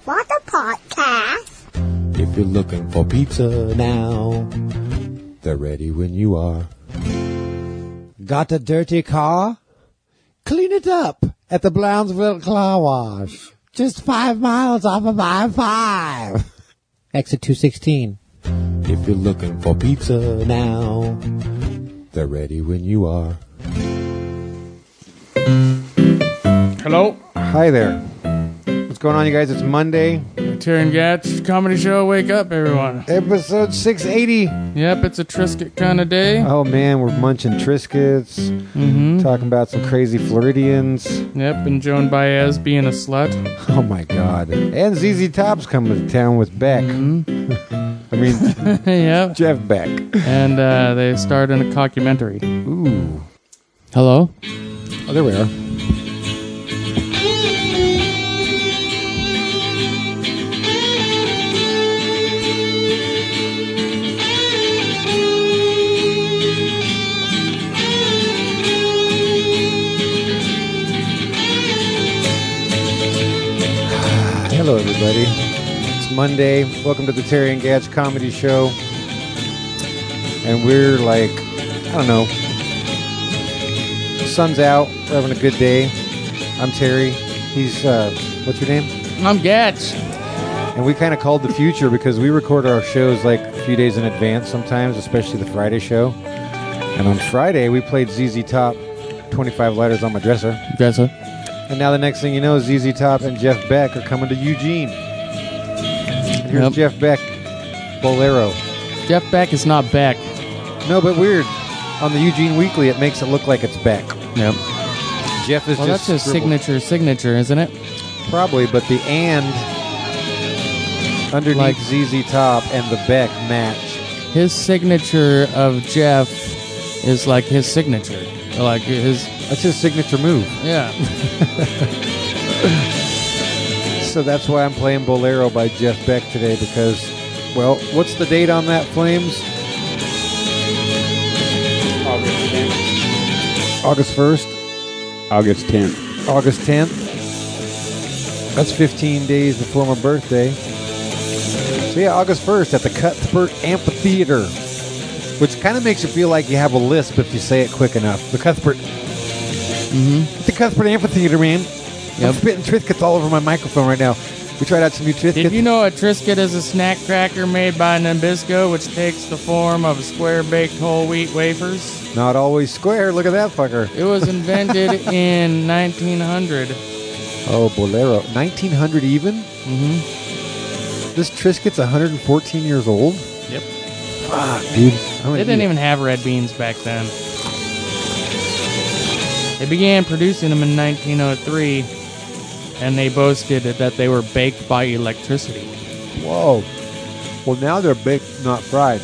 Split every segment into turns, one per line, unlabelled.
What a podcast.
If you're looking for pizza now, they're ready when you are. Got a dirty car? Clean it up at the Brownsville Car Wash. Just 5 miles off of I-5. Exit 216. If you're looking for pizza now, they're ready when you are.
Hello.
Hi there. What's going on, you guys? It's Monday.
Terry and Gatch Comedy Show. Wake up, everyone.
Episode 680.
Yep, it's a Triscuit kind of day.
Oh, man, we're munching Triscuits.
Mm-hmm.
Talking about some crazy Floridians.
Yep, and Joan Baez being a slut.
Oh, my God. And ZZ Top's coming to town with Beck.
Mm-hmm.
I mean,
yep.
Jeff Beck.
And they starred in a cockumentary.
Ooh.
Hello?
Oh, there we are. Hello, everybody. It's Monday. Welcome to the Terry and Gatch Comedy Show. And we're like, I don't know. The sun's out. We're having a good day. I'm Terry. He's, what's your name?
I'm Gatch.
And we kind of called the future because we record our shows like a few days in advance sometimes, especially the Friday show. And on Friday, we played ZZ Top, 25 Lighters on My Dresser.
Dresser.
And now the next thing you know, ZZ Top and Jeff Beck are coming to Eugene. And here's Jeff Beck, Bolero.
Jeff Beck is not Beck.
No, but weird. On the Eugene Weekly, it makes it look like it's Beck.
Yep.
Jeff is
well,
just
that's his
scribbled.
signature, isn't it?
Probably, but the and underneath
Like-
ZZ Top and the Beck match.
His signature of Jeff is like his signature. Like his...
That's his signature move.
Yeah.
So that's why I'm playing Bolero by Jeff Beck today because, well, what's the date on that, Flames? August 1st?
August 10th.
August 10th? That's 15 days before my birthday. So yeah, August 1st at the Cuthbert Amphitheater, which kind of makes it feel like you have a lisp if you say it quick enough. The Cuthbert... The Cuthbert Amphitheater, man. I'm spitting Triscuits all over my microphone right now. We tried out some new Triscuits.
Did you know a Triscuit is a snack cracker made by Nabisco, which takes the form of square-baked whole wheat wafers?
Not always square. Look at that fucker.
It was invented in 1900.
Oh, Bolero. 1900 even?
Mm-hmm.
This Triscuit's 114 years old?
Yep.
Fuck, dude.
They didn't even have red beans back then. They began producing them in 1903, and they boasted that they were baked by electricity.
Whoa. Well, now they're baked, not fried.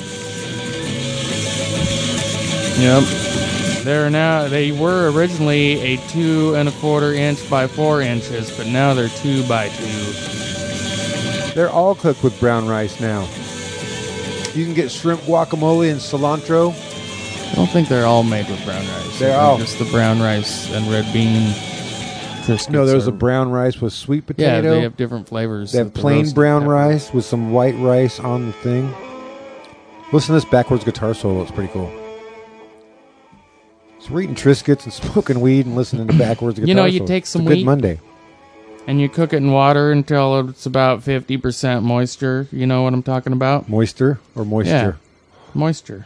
Yep. They were originally a 2 1/4 inch by 4 inches, but now they're 2 by 2.
They're all cooked with brown rice now. You can get shrimp guacamole and cilantro.
I don't think they're all made with brown rice.
They're
I think
all
just the brown rice and red bean Triscuits.
No, there's
are-
a brown rice with sweet
Yeah,
potato.
they have different flavors.
They have
of the
plain
roasted
brown
pepper.
rice with some white rice on the thing. Listen to this backwards guitar solo. It's pretty cool. So we're eating Triscuits and smoking weed and listening to backwards guitar
You know, you
solo.
take
It's
some
a good
wheat-
Monday.
And you cook it in water until it's about 50% moisture. You know what I'm talking about?
Moisture or moisture?
Moisture.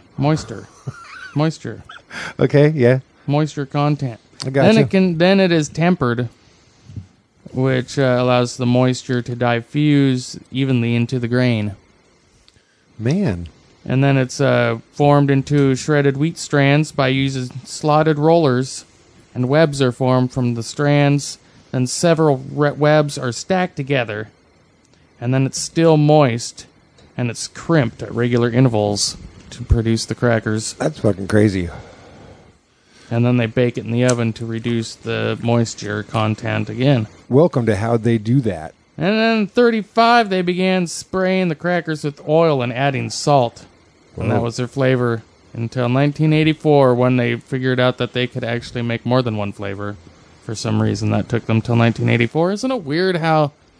Okay, yeah.
Moisture content.
I got you.
Then it is tempered, which allows the moisture to diffuse evenly into the grain.
Man.
And then it's formed into shredded wheat strands by using slotted rollers, and webs are formed from the strands. Then several webs are stacked together, and then it's still moist, and it's crimped at regular intervals to produce the crackers.
That's fucking crazy.
And then they bake it in the oven to reduce the moisture content again.
Welcome to how they do that.
And then in 1935, they began spraying the crackers with oil and adding salt. And that was their flavor until 1984, when they figured out that they could actually make more than one flavor. For some reason, that took them till 1984. Isn't it weird how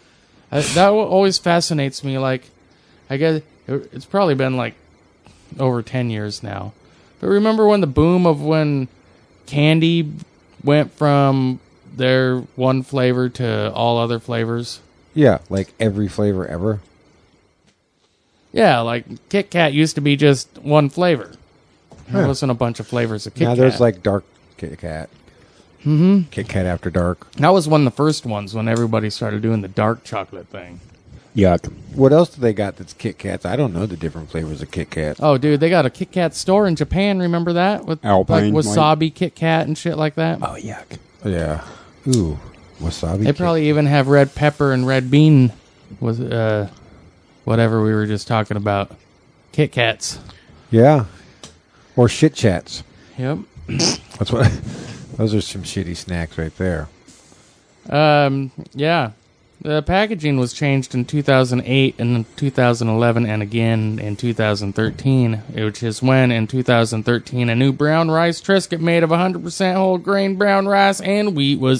That always fascinates me. Like, I guess it's probably been like over 10 years now. But remember when the boom of when candy went from their one flavor to all other flavors?
Yeah, like every flavor ever.
Yeah, like Kit Kat used to be just one flavor. There
Huh.
wasn't a bunch of flavors of Kit
Now
Kat.
there's like dark Kit Kat. Mm-hmm. Kit Kat After Dark.
That was one of the first ones when everybody started doing the dark chocolate thing.
Yuck.
What else do they got that's Kit Kats? I don't know the different flavors of Kit Kat.
Oh, dude, they got a Kit Kat store in Japan. Remember that? With
Alpine,
like wasabi Kit Kat and shit like that.
Oh, yuck.
Yeah. Ooh, wasabi.
They probably even have red pepper and red bean with whatever we were just talking about. Kit Kats.
Yeah. Or shit chats.
Yep.
That's what. Those are some shitty snacks right there.
Yeah. The packaging was changed in 2008 and in 2011 and again in 2013, which is when in 2013 a new brown rice Triscuit made of 100% whole grain brown rice and wheat was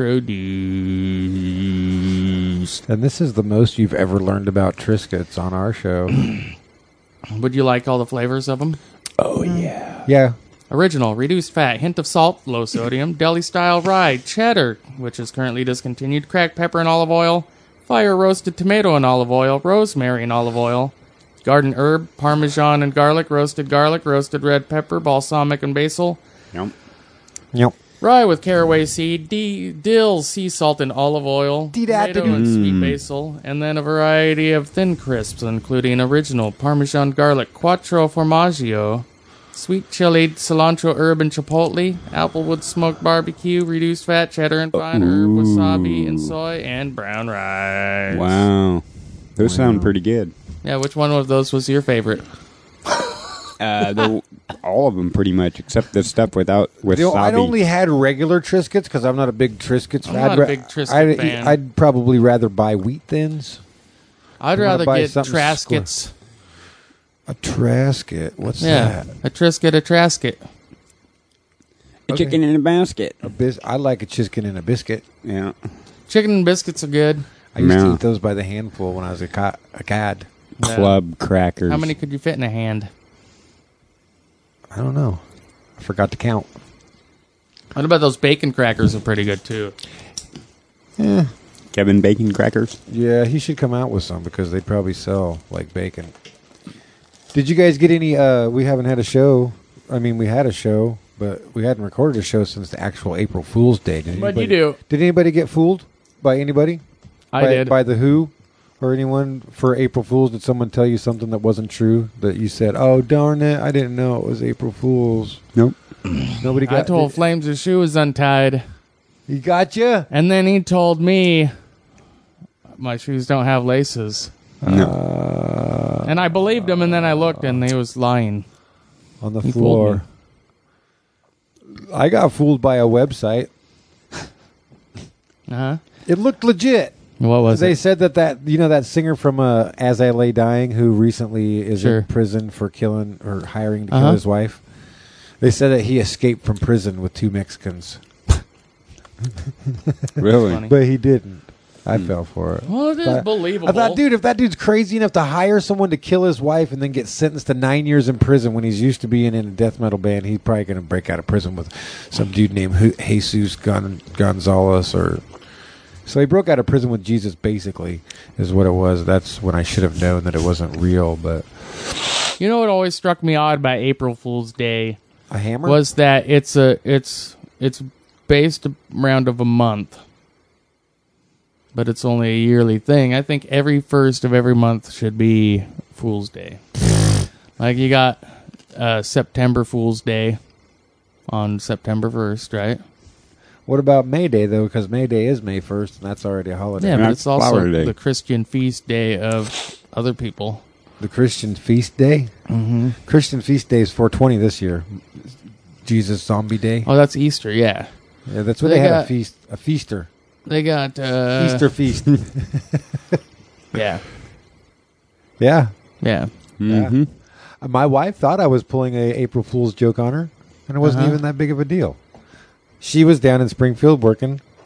introduced.
And this is the most you've ever learned about Triscuits on our show.
Would you like all the flavors of them?
Oh, yeah.
Yeah.
Original, reduced fat, hint of salt, low sodium, deli style rye, cheddar, which is currently discontinued, cracked pepper and olive oil, fire roasted tomato and olive oil, rosemary and olive oil, garden herb, parmesan and garlic, roasted red pepper, balsamic and basil,
Yep.
Yep.
rye with caraway seed, dill, sea salt and olive oil, tomato and sweet basil, and then a variety of thin crisps, including original, parmesan garlic, quattro formaggio, sweet chili, cilantro, herb, and chipotle, applewood smoked barbecue, reduced fat, cheddar and fine herb, wasabi and soy, and brown rice.
Wow. Those sound pretty good.
Yeah, which one of those was your favorite?
All of them pretty much, except the stuff with
You know, I'd
wasabi.
only had regular Triscuits because I'm not a big Triscuits fan.
I'm not a big Triscuit fan.
I'd probably rather buy Wheat Thins.
I'd
You wanna
rather
buy
get
something
Triscuits.
A Trasket. What's
Yeah,
that?
a Triscuit, a Trasket.
A chicken in a basket.
I like a chicken and a biscuit.
Yeah.
Chicken and biscuits are good.
I used to
No.
eat those by the handful when I was a kid.
Club crackers.
How many could you fit in a hand?
I don't know. I forgot to count.
What about those bacon crackers are pretty good too.
Kevin Bacon crackers?
Yeah, he should come out with some because they probably sell like bacon. Did you guys get any? We haven't had a show. I mean, we had a show, but we hadn't recorded a show since the actual April Fool's Day.
What'd you do?
Did anybody get fooled by anybody?
I
by,
did.
By the Who or anyone for April Fool's? Did someone tell you something that wasn't true that you said, "Oh darn it, I didn't know it was April Fool's"?
Nope.
Nobody
I
got.
told Flames his shoe was untied,
He got you.
and then he told me my shoes don't have laces.
No.
And I believed him, and then I looked, and he was lying.
On the
He fooled
floor. I got fooled by a website.
Uh-huh.
It looked legit.
What was
They
it?
said that singer from As I Lay Dying who recently is
Sure.
in prison for killing or hiring to
Uh-huh.
kill his wife. They said that he escaped from prison with 2 Mexicans,
Really?
Funny.
but he didn't. I fell for it.
Well, it is
But
believable.
I thought, dude, if that dude's crazy enough to hire someone to kill his wife and then get sentenced to 9 years in prison when he's used to being in a death metal band, he's probably going to break out of prison with some dude named Jesus Gonzalez or. So he broke out of prison with Jesus, basically, is what it was. That's when I should have known that it wasn't real, but
You know what always struck me odd by April Fool's Day
a hammer
was that it's based around of a month, but it's only a yearly thing. I think every first of every month should be Fool's Day. Like you got September Fool's Day on September 1st, right?
What about May Day, though? Because May Day is May 1st, and that's already a holiday.
Yeah, but
That's
it's also
Flower Day.
the Christian feast day of other people.
The Christian Feast Day? Mm-hmm. Christian Feast Day is 420 this year. Jesus Zombie Day.
Oh, that's Easter, yeah.
Yeah, that's what
They
they had,
got-
a feaster.
They got
Easter feast.
Yeah,
Yeah.
yeah.
Mm-hmm.
My wife thought I was pulling a April Fool's joke on her, and it wasn't
Uh-huh.
even that big of a deal. She was down in Springfield working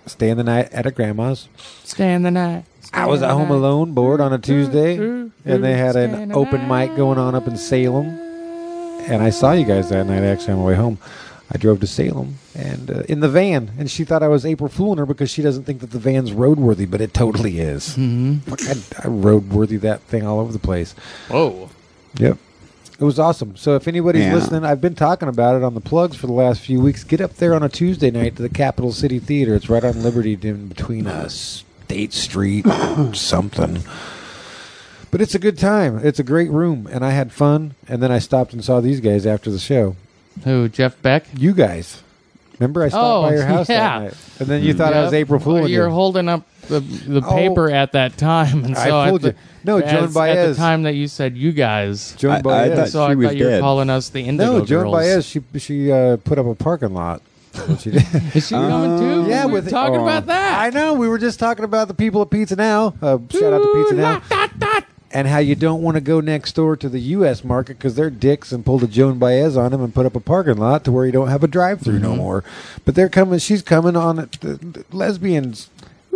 staying the night at a grandma's.
Staying the night.
I was at home alone, bored on a Tuesday, and they had an open mic going on up in Salem. And I saw you guys that night, actually, on my way home. I drove to Salem and in the van, and she thought I was April Fooling her because she doesn't think that the van's roadworthy, but it totally is.
Mm-hmm.
I roadworthy that thing all over the place.
Whoa.
Yep. It was awesome. So if anybody's listening, I've been talking about it on the plugs for the last few weeks. Get up there on a Tuesday night to the Capital City Theater. It's right on Liberty in between State Street something. But it's a good time. It's a great room, and I had fun. And then I stopped and saw these guys after the show.
Who, Jeff Beck?
You guys. Remember I stopped by your house that night? And then you thought I was April Fooling you.
You're holding up the paper at that time. And so
I told you. No, Joan Baez.
At the time that you said you guys.
Joan Baez.
I thought she was
you were
dead.
calling us the Indigo
No, Joan
Girls.
Baez, she put up a parking lot. That's what she did.
Is she coming too?
Yeah,
we were talking about that.
I know. We were just talking about the people at Pizza Now. Shout out to Pizza Now. And how you don't want to go next door to the U.S. market because they're dicks and pulled a Joan Baez on them and put up a parking lot to where you don't have a drive-through no more. But they're coming. She's coming on it. The lesbians.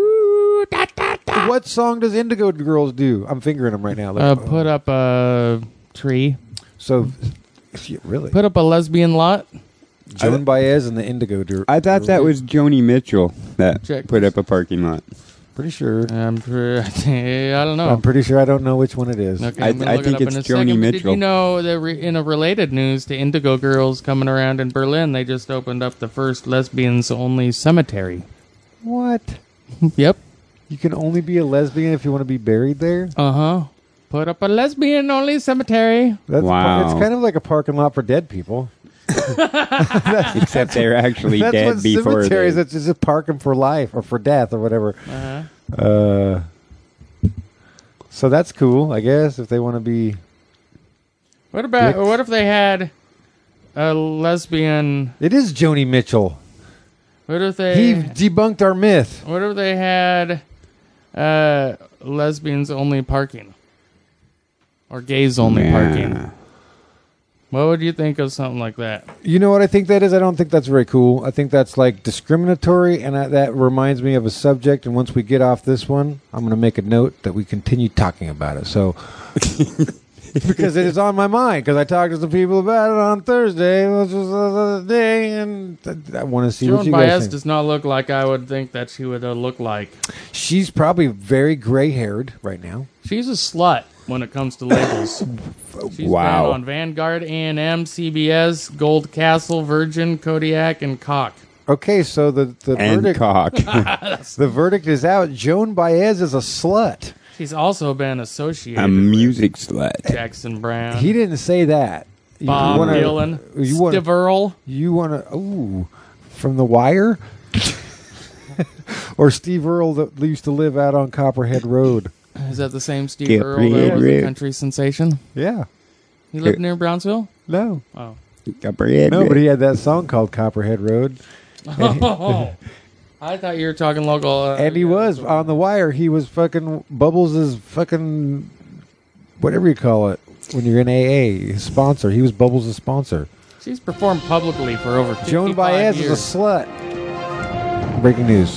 What song does Indigo Girls do? I'm fingering them right now.
Put up a tree.
So, really?
Put up a lesbian lot.
Joan Baez and the Indigo Girls.
I thought that was Joni Mitchell that
Check.
put up a parking lot.
Pretty sure.
I don't know.
I'm pretty sure I don't know which one it is.
Okay,
I
I'm gonna look
think
it up
it's
in a
Joni
second. But
Mitchell.
did you know that in a related news to Indigo Girls coming around in Berlin, they just opened up the first lesbians-only cemetery.
What?
Yep.
You can only be a lesbian if you want to be buried there?
Uh-huh. Put up a lesbian-only cemetery.
Wow.
It's kind of like a parking lot for dead people.
Except they're actually
That's
dead
what
before
cemeteries.
they...
It's just parking for life or for death or whatever.
Uh-huh.
So that's cool, I guess, if they want to be.
What about?
Dicks.
What if they had a lesbian?
It is Joni Mitchell.
What if they?
He debunked our myth.
What if they had lesbians only parking or gays only parking? What would you think of something like that?
You know what I think that is? I don't think that's very cool. I think that's like discriminatory, and that reminds me of a subject. And once we get off this one, I'm going to make a note that we continue talking about it. So, because it is on my mind, because I talked to some people about it on Thursday, which was the other day, and I want to see what
Joan
you guys
Baez
think.
does not look like I would think that she would look like.
She's probably very gray-haired right now.
She's a slut when it comes to labels. She's
Wow.
been on Vanguard, A&M, CBS, Gold Castle, Virgin, Kodiak, and Cock.
Okay, so the
And
verdict
cock.
the verdict is out. Joan Baez is a slut.
She's also been associated
A music slut.
with Jackson Brown,
He didn't say that.
Bob
wanna-
Dylan,
you wanna-
Steve Earle.
You want to, from The Wire? Or Steve Earle that used to live out on Copperhead Road?
Is that the same Steve
Get
Earle that
rid,
was a
rid.
country sensation?
Yeah.
He lived near Brownsville?
No.
Oh.
No, but he had that song called Copperhead Road.
I thought you were talking local.
And he was on The Wire. He was fucking Bubbles' fucking, whatever you call it, when you're in AA, his sponsor. He was Bubbles' sponsor.
She's performed publicly for over 55
Joan Baez
years.
is a slut. Breaking news.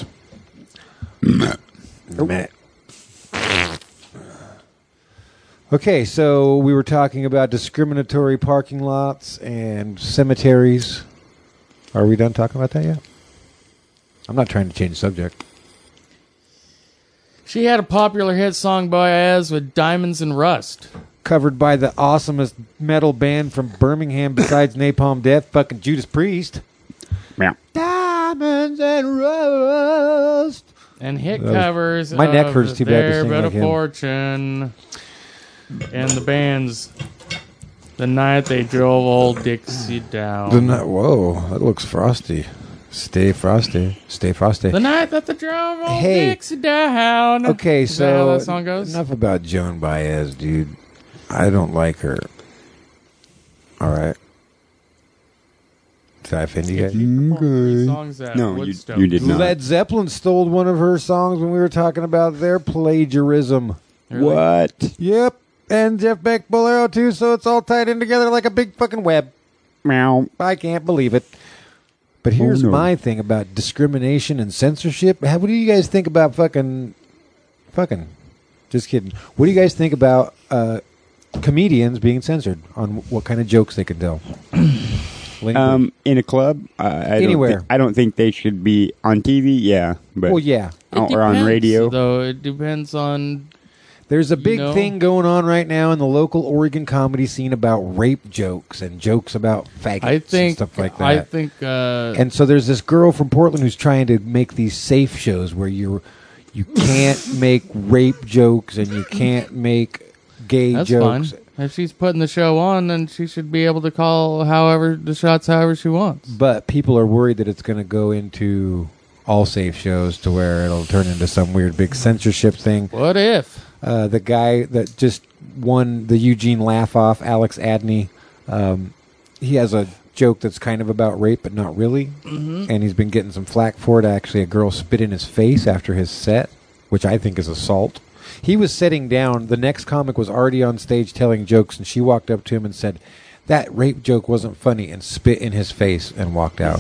Okay, so we were talking about discriminatory parking lots and cemeteries. Are we done talking about that yet? I'm not trying to change the subject.
She had a popular hit song Baez with Diamonds and Rust.
Covered by the awesomest metal band from Birmingham besides Napalm Death, fucking Judas Priest.
Meow.
Diamonds and Rust.
And hit
That was-
covers
my neck
of
hurts too bad to
There
sing
But
like
a
him.
Fortune. And the bands The Night They Drove Old Dixie Down.
Whoa, that looks frosty. Stay frosty. Stay frosty.
The Night That They Drove Old
Hey.
Dixie Down.
Okay,
Is
so
that how that song goes?
enough about Joan Baez, dude. I don't like her. All right. Did I offend you guys?
These songs at
No,
Woodstock.
you did not.
Led Zeppelin stole one of her songs when we were talking about their plagiarism.
Really?
What?
Yep. And Jeff Beck Bolero, too, so it's all tied in together like a big fucking web.
Meow.
I can't believe it. But here's
no.
my thing about discrimination and censorship. What do you guys think about fucking? Just kidding. What do you guys think about comedians being censored on what kind of jokes they can tell?
In a club,
Anywhere.
I don't think they should be on TV. Yeah, but
Well, yeah.
or on radio.
Though it depends on.
There's a big
know?
thing going on right now in the local Oregon comedy scene about rape jokes and jokes about faggots
I think
and stuff like that.
I think.
And so there's this girl from Portland who's trying to make these safe shows where you can't make rape jokes and you can't make gay
That's
jokes.
fine. If she's putting the show on, then she should be able to call the shots however she wants.
But people are worried that it's going to go into all safe shows to where it'll turn into some weird big censorship thing.
What if?
The guy that just won the Eugene Laugh-Off, Alex Adney, he has a joke that's kind of about rape, but not really. Mm-hmm. And he's been getting some flack for it. Actually, a girl spit in his face after his set, which I think is assault. He was sitting down. The next comic was already on stage telling jokes, and she walked up to him and said, "That rape joke wasn't funny," and spit in his face and walked out.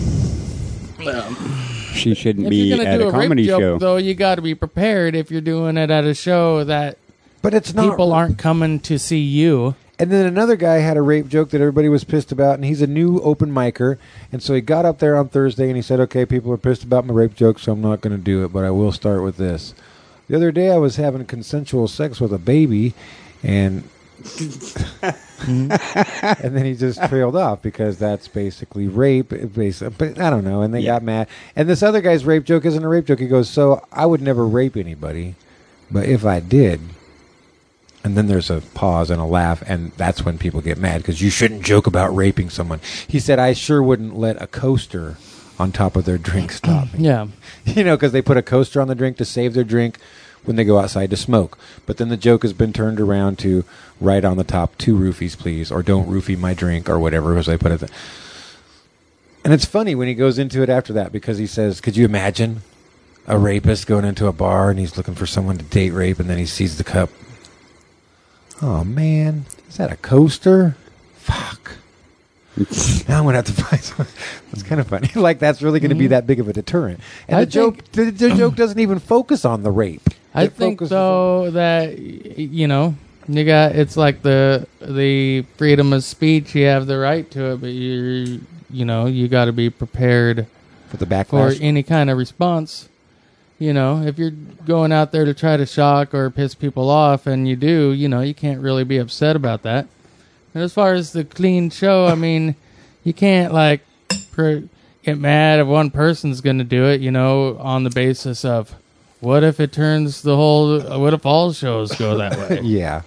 She shouldn't
If
be
you're gonna
at
do
a comedy
rape joke,
show.
though, you got to be prepared if you're doing it at a show that
But it's not.
people aren't coming to see you.
And then another guy had a rape joke that everybody was pissed about, and he's a new open micer. And so he got up there on Thursday and he said, "Okay, people are pissed about my rape joke, so I'm not going to do it, but I will start with this. The other day I was having consensual sex with a baby, and and then he just trailed off because that's basically rape. But I don't know, and they got mad. And this other guy's rape joke isn't a rape joke. He goes, "So I would never rape anybody, but if I did..." And then there's a pause and a laugh, and that's when people get mad because you shouldn't joke about raping someone. He said, "I sure wouldn't let a coaster on top of their drink stop me."
Yeah.
You know, because they put a coaster on the drink to save their drink when they go outside to smoke. But then the joke has been turned around to right on the top, 2 roofies, please, or don't roofie my drink, or whatever, as they put it. And it's funny when he goes into it after that because he says, could you imagine a rapist going into a bar and he's looking for someone to date rape, and then he sees the cup. Oh, man. Is that a coaster? Fuck. Now I'm going to have to find something. That's kind of funny. Like, that's really going to be that big of a deterrent. And the joke doesn't even focus on the rape.
I think, though, that, you know, it's like the freedom of speech. You have the right to it, but you got to be prepared
for the backlash,
for any kind of response. You know, if you're going out there to try to shock or piss people off, and you do, you can't really be upset about that. And as far as the clean show, I mean, you can't, get mad if one person's going to do it, on the basis of, what if what if all shows go that way?
Yeah.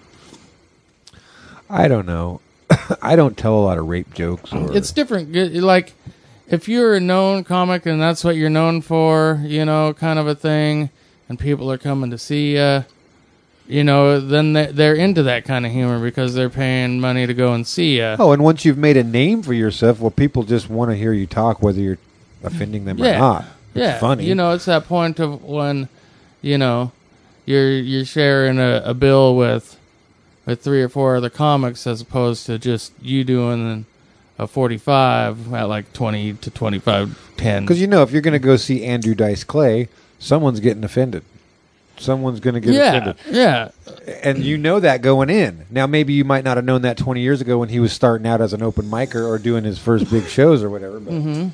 I don't know. I don't tell a lot of rape jokes.
It's different. Like, if you're a known comic and that's what you're known for, kind of a thing, and people are coming to see you, then they're into that kind of humor because they're paying money to go and see you.
Oh, and once you've made a name for yourself, well, people just want to hear you talk, whether you're offending them or not. It's funny.
It's that point of when, you're sharing a bill with 3 or 4 other comics as opposed to just you doing a 45 at like 20 to 25, 10.
Because if you're going to go see Andrew Dice Clay, someone's getting offended. Someone's going to get offended.
Yeah.
And that going in. Now, maybe you might not have known that 20 years ago when he was starting out as an open micer or doing his first big shows or whatever. But.
Mm-hmm.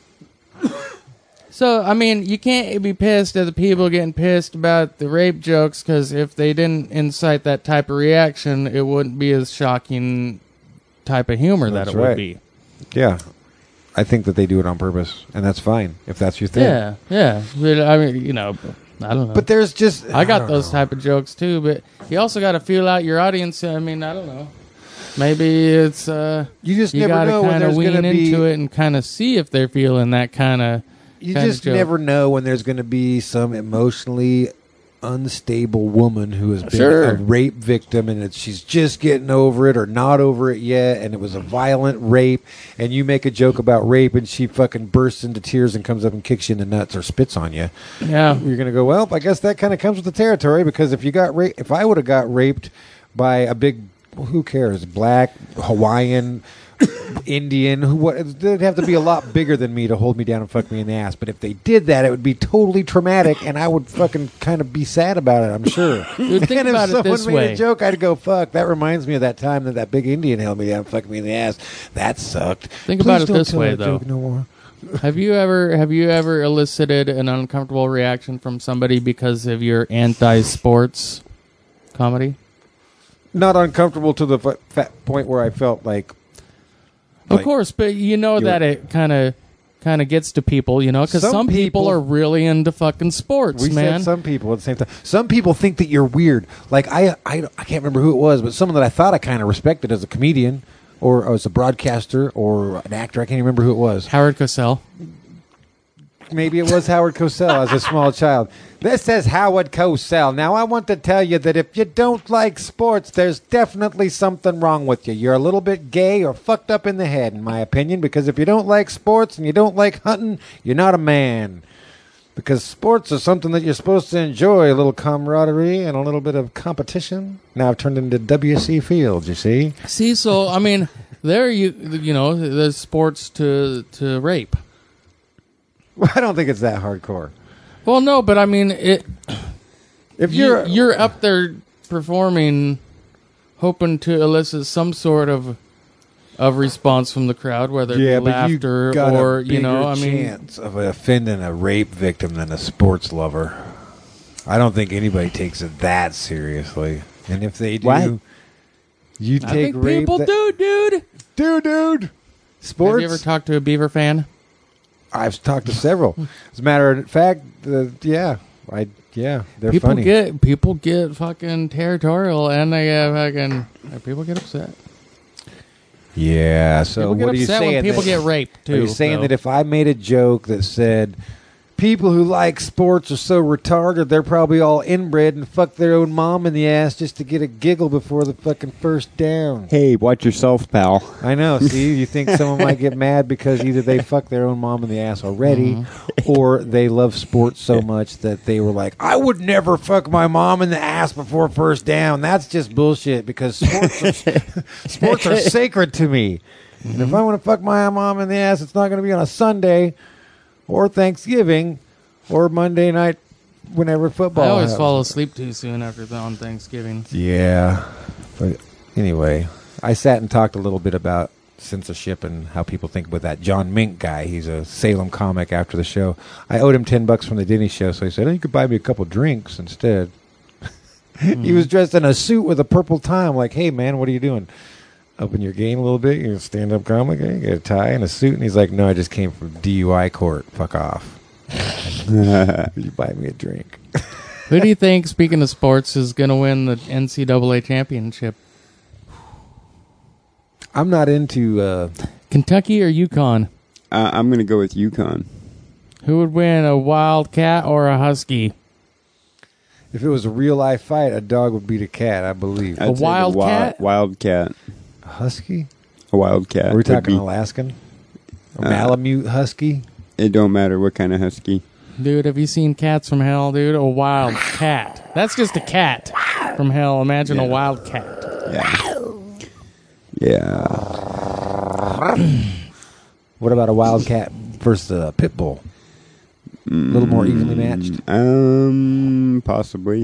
So, I mean, you can't be pissed at the people getting pissed about the rape jokes because if they didn't incite that type of reaction, it wouldn't be as shocking type of humor that it would be.
Yeah. I think that they do it on purpose, and that's fine if that's your thing.
Yeah. But, I mean, I don't know.
But there's just...
I got those type of jokes, too, but you also got to feel out your audience. I mean, I don't know. Maybe it's...
you just never know when there's going to be...
into it and kind of see if they're feeling that kind of...
You just never know when there's going to be some emotionally unstable woman who has been a rape victim and she's just getting over it or not over it yet, and it was a violent rape, and you make a joke about rape and she fucking bursts into tears and comes up and kicks you in the nuts or spits on you.
Yeah.
You're going to go, well, I guess that kind of comes with the territory, because if I would have got raped by a big, who cares, black, Hawaiian,
Indian, they'd have to be a lot bigger than me to hold me down and fuck me in the ass. But if they did that, it would be totally traumatic, and I would fucking kind of be sad about it, I'm sure.
Dude, think
and
about
if
it this
someone made
way.
a joke, I'd go, fuck, that reminds me of that time that big Indian held me down and fucked me in the ass. That sucked.
Think
Please
about it
don't
this
tell
way,
that
though.
joke no more.
Have you ever elicited an uncomfortable reaction from somebody because of your anti-sports comedy?
Not uncomfortable to the fat point where I felt like...
Of course, but you know that it kind of gets to people, you know, because some people are really into fucking sports,
We
man.
said some people at the same time. Some people think that you're weird. Like, I can't remember who it was, but someone that I thought I kind of respected as a comedian or as a broadcaster or an actor. I can't remember who it was.
Howard Cosell.
Maybe it was Howard Cosell as a small child. This is Howard Cosell. Now, I want to tell you that if you don't like sports, there's definitely something wrong with you. You're a little bit gay or fucked up in the head, in my opinion, because if you don't like sports and you don't like hunting, you're not a man. Because sports are something that you're supposed to enjoy, a little camaraderie and a little bit of competition. Now I've turned into W.C. Fields, you see?
See, so, I mean, you know, there's sports to rape.
Well, I don't think it's that hardcore.
Well, no, but I mean,
If
you're up there performing, hoping to elicit some sort of response from the crowd, whether it be laughter
got
or
a bigger chance of offending a rape victim than a sports lover. I don't think anybody takes it that seriously. And if they do,
What?
you
I
take
think
rape.
people do, dude.
Dude. Sports.
Have you ever talked to a Beaver fan?
I've talked to several. As a matter of fact, they're funny.
People get fucking territorial, and they people get upset.
Yeah. So
People get
what are you
upset
saying?
when people
that-
get raped too.
Are you saying
though.
that if I made a joke that said people who like sports are so retarded, they're probably all inbred and fuck their own mom in the ass just to get a giggle before the fucking first down?
Hey, watch yourself, pal.
I know. See, you think someone might get mad because either they fuck their own mom in the ass already, or they love sports so much that they were like, I would never fuck my mom in the ass before first down. That's just bullshit because sports are sacred to me. And if I want to fuck my mom in the ass, it's not going to be on a Sunday or Thanksgiving or Monday night whenever football
I always
happens.
fall asleep too soon on Thanksgiving.
Yeah. But anyway, I sat and talked a little bit about censorship and how people think about that John Mink guy. He's a Salem comic after the show. I owed him $10 from the Denny show, so he said, oh, you could buy me a couple drinks instead. He was dressed in a suit with a purple tie. I'm like, hey, man, what are you doing? Upping your game a little bit? You're a stand-up comic? You get a tie and a suit? And he's like, no, I just came from DUI court. Fuck off. You buy me a drink.
Who do you think, speaking of sports, is going to win the NCAA championship?
I'm not into...
Kentucky or UConn?
I'm going to go with UConn.
Who would win, a Wildcat or a Husky?
if it was a real-life fight, a dog would beat a cat, I believe.
I'd say the
wildcat?
Wildcat.
A husky?
A wildcat.
Are we
would
talking
be-
Alaskan? A Malamute husky?
It don't matter what kind of husky.
Dude, have you seen Cats from Hell, dude? A wild cat. That's just a cat from hell. Imagine a wild cat.
Yeah.
What about a wildcat versus a pit bull? A little more evenly matched.
Possibly.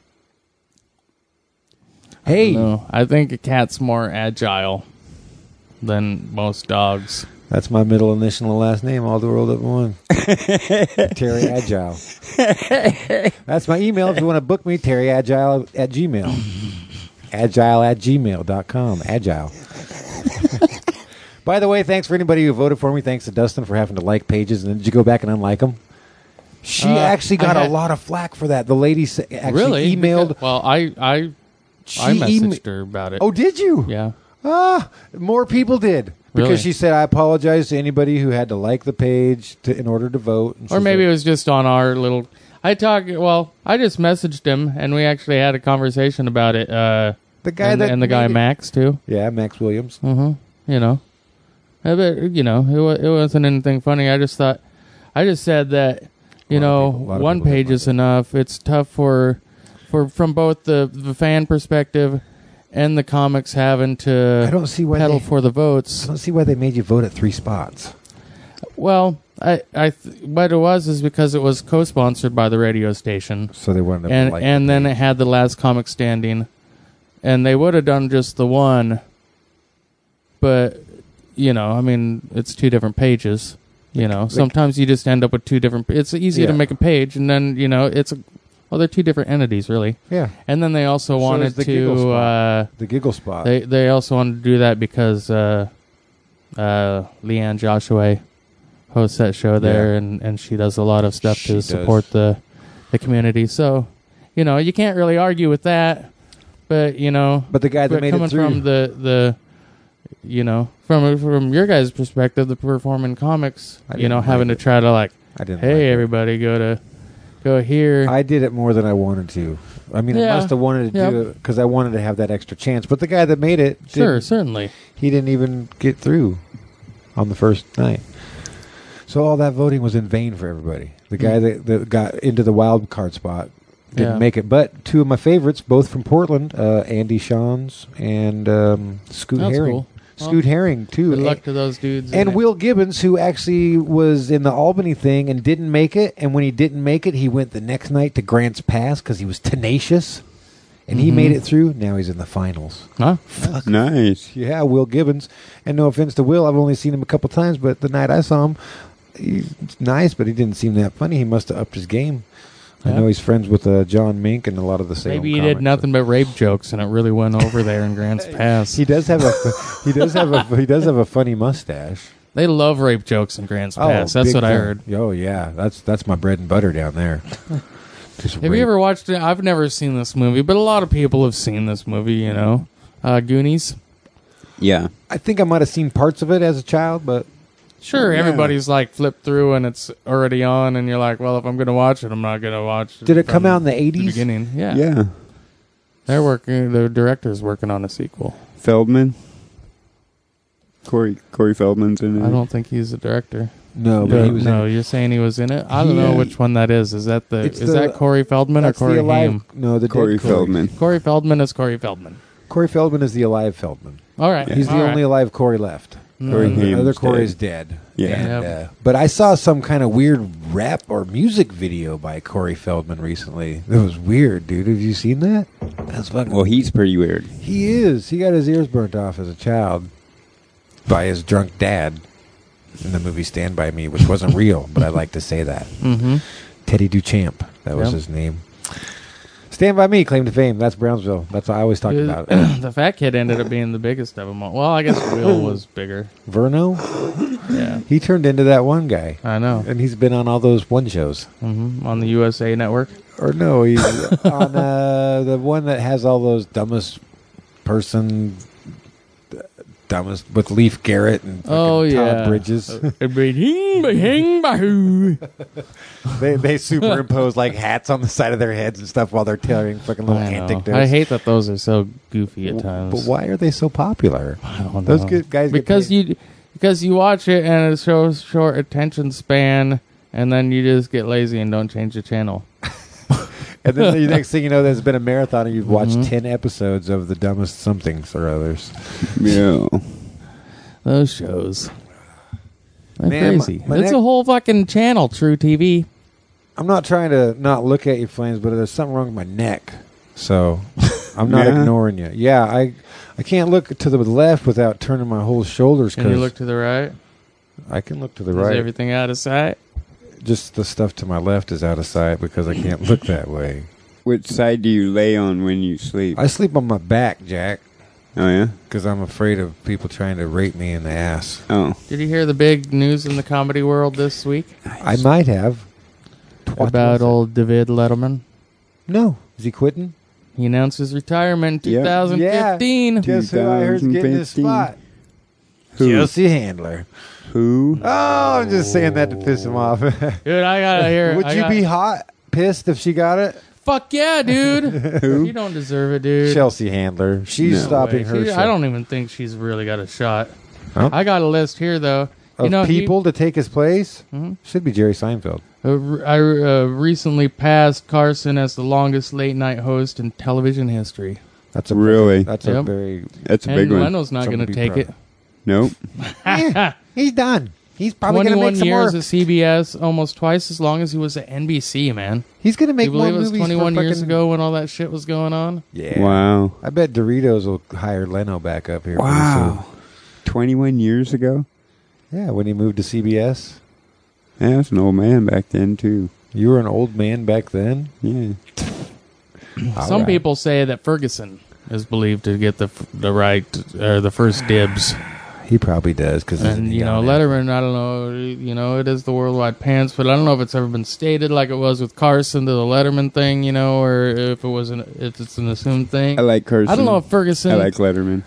Hey,
No, I think a cat's more agile than most dogs.
that's my middle initial and last name, all the world at one. Terry Agile. That's my email if you want to book me, terryagile at Gmail. Agile at gmail.com. Agile. By the way, thanks for anybody who voted for me. Thanks to Dustin for having to like pages. And then did you go back and unlike them? She actually got a lot of flack for that. The lady actually
Really?
emailed.
Because- well, I messaged her about it.
Oh, did you?
Yeah.
More people did. Because
Really?
she said, I apologize to anybody who had to like the page in order to vote. And
Or
she's
maybe it
like,
was just on our little... I just messaged him, and we actually had a conversation about it.
the guy
and the guy
made it-
Max, too.
Yeah, Max Williams.
You know. It wasn't anything funny. I just said that,
lot of
one
people
page
did
is enough. It's tough for from both the fan perspective and the comics having to
I don't see why
pedal
they-
for the
I
votes.
don't see why they made you vote at 3 spots.
Well, what it was is because it was co-sponsored by the radio station,
So they wanted to
and then it had the last comic standing, and they would have done just the one, but I mean, it's 2 different pages. Sometimes you just end up with 2 different. It's easy to
Yeah.
make a page, and then they're 2 different entities, really.
Yeah.
And then they also
So
wanted
is the giggle
to.
spot. The giggle spot.
They also wanted to do that because Leanne Joshua hosts that show there,
Yeah.
and she does a lot of stuff
She
to support the community. So, you can't really argue with that. But
But the guy that made
coming
it through.
from the from your guys' perspective, the performing comics,
I didn't
having
like
to
it.
try to
I didn't.
hey,
like it.
everybody, go here.
I did it more than I wanted to. I mean, I
Yeah.
must have wanted to do it because I wanted to have that extra chance. But the guy that made it,
Sure, certainly.
he didn't even get through on the first night. So all that voting was in vain for everybody. The guy that got into the wild card spot didn't
Yeah.
make it. But 2 of my favorites, both from Portland, Andy Shawns and Scoot
That's
Herring.
cool.
Scoot Herring, too.
Good luck to those dudes.
And
in it.
Will Gibbons, who actually was in the Albany thing and didn't make it. And when he didn't make it, he went the next night to Grants Pass because he was tenacious. And he made it through. Now he's in the finals.
Huh?
Nice.
Yeah, Will Gibbons. And no offense to Will, I've only seen him a couple times, but the night I saw him, he's nice, but he didn't seem that funny. He must have upped his game. I
Yeah.
know he's friends with John Mink and a lot of the Salem
Maybe he
comics.
did nothing but rape jokes, and it really went over there in Grants Pass.
He does have he does have a funny mustache.
They love rape jokes in Grants Pass. That's
big
what I
time.
heard.
Oh yeah, that's my bread and butter down there. Just
Have you ever watched it? I've never seen this movie, but a lot of people have seen this movie. Goonies.
Yeah.
I think I might have seen parts of it as a child, but
Sure,
Yeah.
everybody's like flipped through and it's already on, and you're like, well, if I'm going to watch it, I'm not going to watch it.
did it come
from
out in the
the
80s?
beginning? Yeah.
Yeah.
They're working. The director's working on a sequel.
Feldman. Corey Feldman's in it.
I don't think he's the director.
No, but he was
no,
in
you're saying he was in it. I don't know
Yeah.
which one that is. Is that
It's
that Corey Feldman or
that's the
Corey
alive.
Haim?
No, the
Corey
dead
Feldman.
Corey Feldman is Corey Feldman.
Corey Feldman is the alive Feldman.
All right,
He's the
all right.
only alive Corey left.
Corey
The
Haim's
other Corey
dead.
is dead.
Yeah.
And,
Yep.
but I saw some kind of weird rap or music video by Corey Feldman recently. It was weird, dude. Have you seen that? That's fucking.
Well, he's pretty weird.
He is. He got his ears burnt off as a child by his drunk dad in the movie Stand By Me, which wasn't real, but I like to say that.
Mm-hmm.
Teddy Duchamp. That was
Yep.
his name. Stand By Me, claim to fame. That's Brownsville. That's what I always talk about.
The fat kid ended up being the biggest of them all. Well, I guess Will was bigger.
Verno?
Yeah,
He turned into that one guy.
I know.
And he's been on all those one shows.
On the USA Network.
Or no, he's on the one that has all those dumbest with Leif Garrett and fucking
Oh yeah,
Todd Bridges. they superimpose like hats on the side of their heads and stuff while they're telling fucking little
I know.
anecdotes.
I hate that those are so goofy at times.
But why are they so popular?
I don't
Those
know.
good guys get
because
paid.
you watch it and it shows short attention span, and then you just get lazy and don't change the channel.
And then the next thing you know, there's been a marathon and you've watched
Mm-hmm.
10 episodes of the dumbest somethings or others.
Yeah.
Those shows. They're
Man,
crazy.
my
It's
neck-
a whole fucking channel, True TV.
I'm not trying to not look at you, Flames, but there's something wrong with my neck. So I'm not
Yeah?
ignoring you. Yeah, I can't look to the left without turning my whole shoulders
Can you
because
look to the right?
I can look to the
Is
right.
everything out of sight?
Just the stuff to my left is out of sight because I can't look that way.
Which side do you lay on when you sleep?
I sleep on my back, Jack,
Oh, yeah?
because I'm afraid of people trying to rape me in the ass.
Oh.
Did you hear the big news in the comedy world this week
I might have. What
about
was it?
old David Letterman?
No. Is he quitting?
He announced his retirement in
Yep.
2015.
Guess who I heard's getting his
2015.
spot?
Who?
Chelsea Handler.
Who?
Oh, I'm just saying that to piss him off.
Dude, I gotta hear.
Would you be hot, pissed if she got it?
Fuck yeah, dude.
Who?
You don't deserve it, dude.
Chelsea Handler. She's
No
stopping
Way.
her
She-
show.
I don't even think she's really got a shot.
Huh?
I got a list here, though.
Of people to take his place? Should be Jerry Seinfeld.
I recently passed Carson as the longest late night host in television history.
That's a
Really?
That's
Yep.
a very.
That's a
And
big one.
Leno's not going
Something
to
to be
take
proud
it.
Nope.
Yeah, he's done. He's probably going to
21
make some
years
more.
at CBS, almost twice as long as he was at NBC, man.
He's going to
Do
make
you
more
believe it was
movies.
21
for
years
fucking-
ago when all that shit was going on?
Yeah.
Wow.
I bet Doritos will hire Leno back up here. pretty
Wow. 21 years ago?
soon. Yeah, when he moved to CBS.
Yeah, I was an old man back then, too.
You were an old man back then.
Yeah.
Some
All right.
people say that Ferguson is believed to get the first dibs.
He probably does because
And, Letterman, I don't know, it is the worldwide pants, but I don't know if it's ever been stated like it was with Carson to the Letterman thing, or if if it's an assumed thing.
I like Carson.
I don't know if Ferguson.
I like Letterman.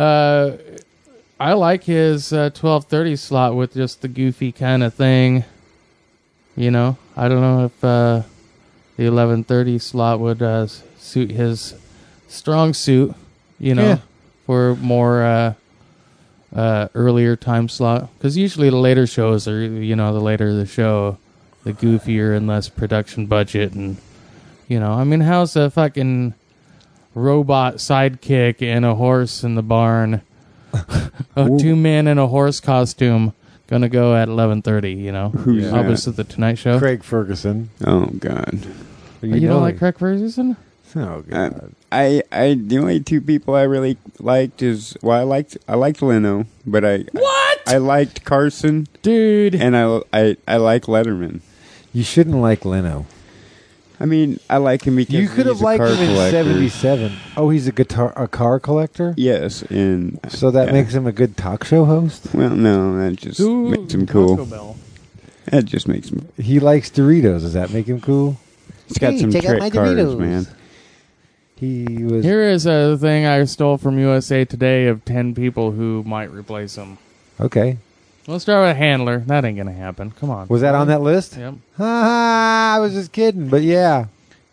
I like his 12:30 slot with just the goofy kind of thing. I don't know if the 11:30 slot would suit his strong suit.
Yeah.
For more earlier time slot. Because usually the later shows are, the later the show, the goofier and less production budget. And, how's a fucking robot sidekick and a horse in the barn, a 2 man in a horse costume, gonna go at 11:30?
Who's that?
Obviously the Tonight Show.
Craig Ferguson.
Oh, God.
You don't like Craig Ferguson?
Oh God.
I the only two people I really liked is I liked Leno, but I liked Carson,
Dude.
and I like Letterman.
You shouldn't like Leno.
I mean, I like him because
You could have
he's a
liked
car
him in
collector.
'77. Oh, he's a car collector.
Yes, and
So that
yeah.
makes him a good talk show host.
Well, no, that just makes him cool.
Taco Bell.
That just makes him.
He likes Doritos. Does that make him cool?
He's got
Hey,
some
check out my
trick cards,
Doritos.
man.
He was.
Here is a thing I stole from USA Today of 10 people who might replace him.
Okay.
Let's start with Handler. That ain't gonna happen. Come on.
Was that on that list?
Yep.
Ha ha! I was just kidding, but yeah.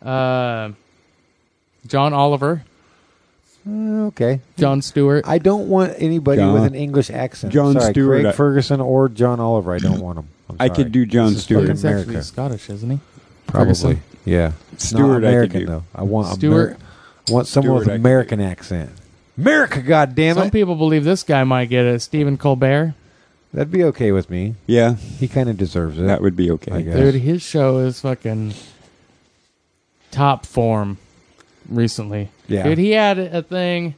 John Oliver,
Okay.
John Stewart.
I don't want anybody
John-
with an English accent.
John
Sorry,
Stewart,
Craig Ferguson or John Oliver. I don't want them.
I could do John
This is
Stewart.
fucking
He's actually
America.
Scottish, isn't he?
Probably.
Ferguson.
Yeah.
Stewart,
Not
I could
American
do.
though. I want
Stewart.
I want someone
Stewart,
with
I
an
could
American accent. America, goddammit!
Some people believe this guy might get it. Stephen Colbert.
That'd be okay with me.
Yeah,
He kind of deserves it.
that would be
I
okay.
guess.
Dude, his show is fucking top form recently.
Yeah.
Dude, he had a thing.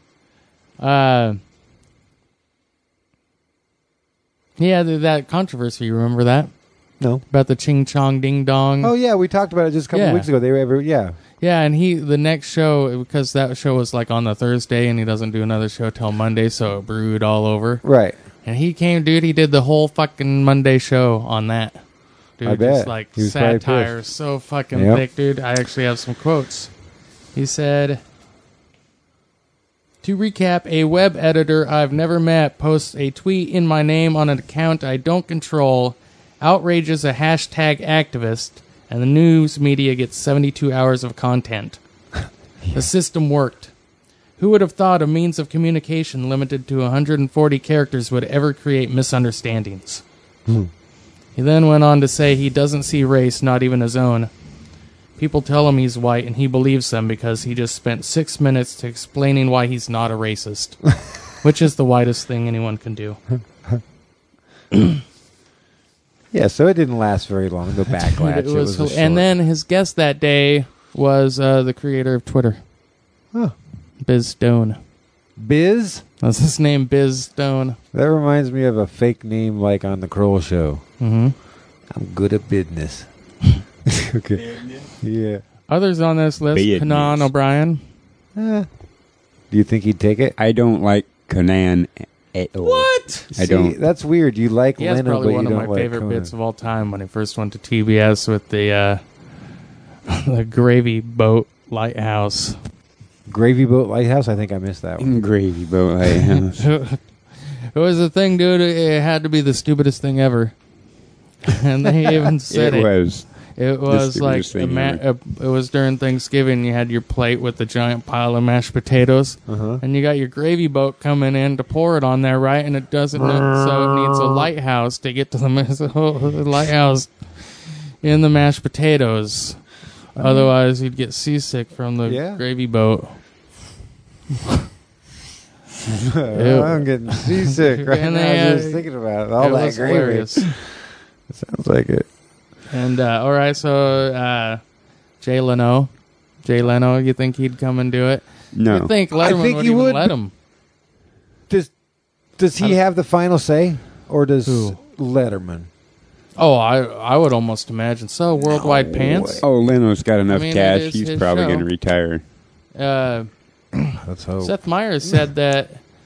He had that controversy. You remember that?
No.
About the Ching Chong Ding Dong.
Oh yeah, we talked about it just a couple
Yeah.
weeks ago. They were yeah.
Yeah, and the next show, because that show was like on the Thursday and he doesn't do another show till Monday, so it brewed all over.
Right.
And he did the whole fucking Monday show on that. Dude,
I bet.
just like
He was probably
satire,
pissed.
so fucking
Yep.
thick, dude. I actually have some quotes. He said, to recap, a web editor I've never met posts a tweet in my name on an account I don't control, outrages a hashtag activist, and the news media gets 72 hours of content. The system worked. Who would have thought a means of communication limited to 140 characters would ever create misunderstandings? He then went on to say he doesn't see race, not even his own. People tell him he's white, and he believes them because he just spent 6 minutes to explaining why he's not a racist, which is the whitest thing anyone can do.
Yeah, so it didn't last very long. The backlash.
It was
a short-
and then his guest that day was the creator of Twitter,
Huh.
Biz Stone.
Biz.
That's his name, Biz Stone.
That reminds me of a fake name like on the Kroll Show.
Mm-hmm.
I'm good at business. Okay. Yeah.
Others on this list,
Business.
Conan O'Brien.
Do you think he'd take it?
I don't like Conan at all.
What?
I
See,
don't.
That's weird. You like
He has
Leno,
probably
but
one
you
of
don't
my
like
favorite
Conan.
bits of all time when he first went to TBS with the the Gravy Boat Lighthouse.
Gravy Boat Lighthouse. I think I missed that one.
Gravy boat lighthouse.
It was a thing, dude. It had to be the stupidest thing ever. And they even said
It was.
It was like
stupidest thing ever.
it was during Thanksgiving. You had your plate with the giant pile of mashed potatoes, and you got your gravy boat coming in to pour it on there, right? And it doesn't, so it needs a lighthouse to get to the lighthouse in the mashed potatoes. Otherwise, you'd get seasick from the
Yeah.
gravy boat.
I'm getting seasick right
And
now just thinking about it. All
it
that
was
gravy.
hilarious.
Sounds like it.
And all right, so Jay Leno, you think he'd come and do it?
No.
You think Letterman
think
would
he
even
would,
let him?
Does he have the final say, or does
Who?
Letterman?
Oh, I would almost imagine so. Worldwide Pants.
Oh, Leno's got enough
I mean, it
cash.
is
He's
his
probably
show.
going to retire.
Let's hope.
Seth Meyers said that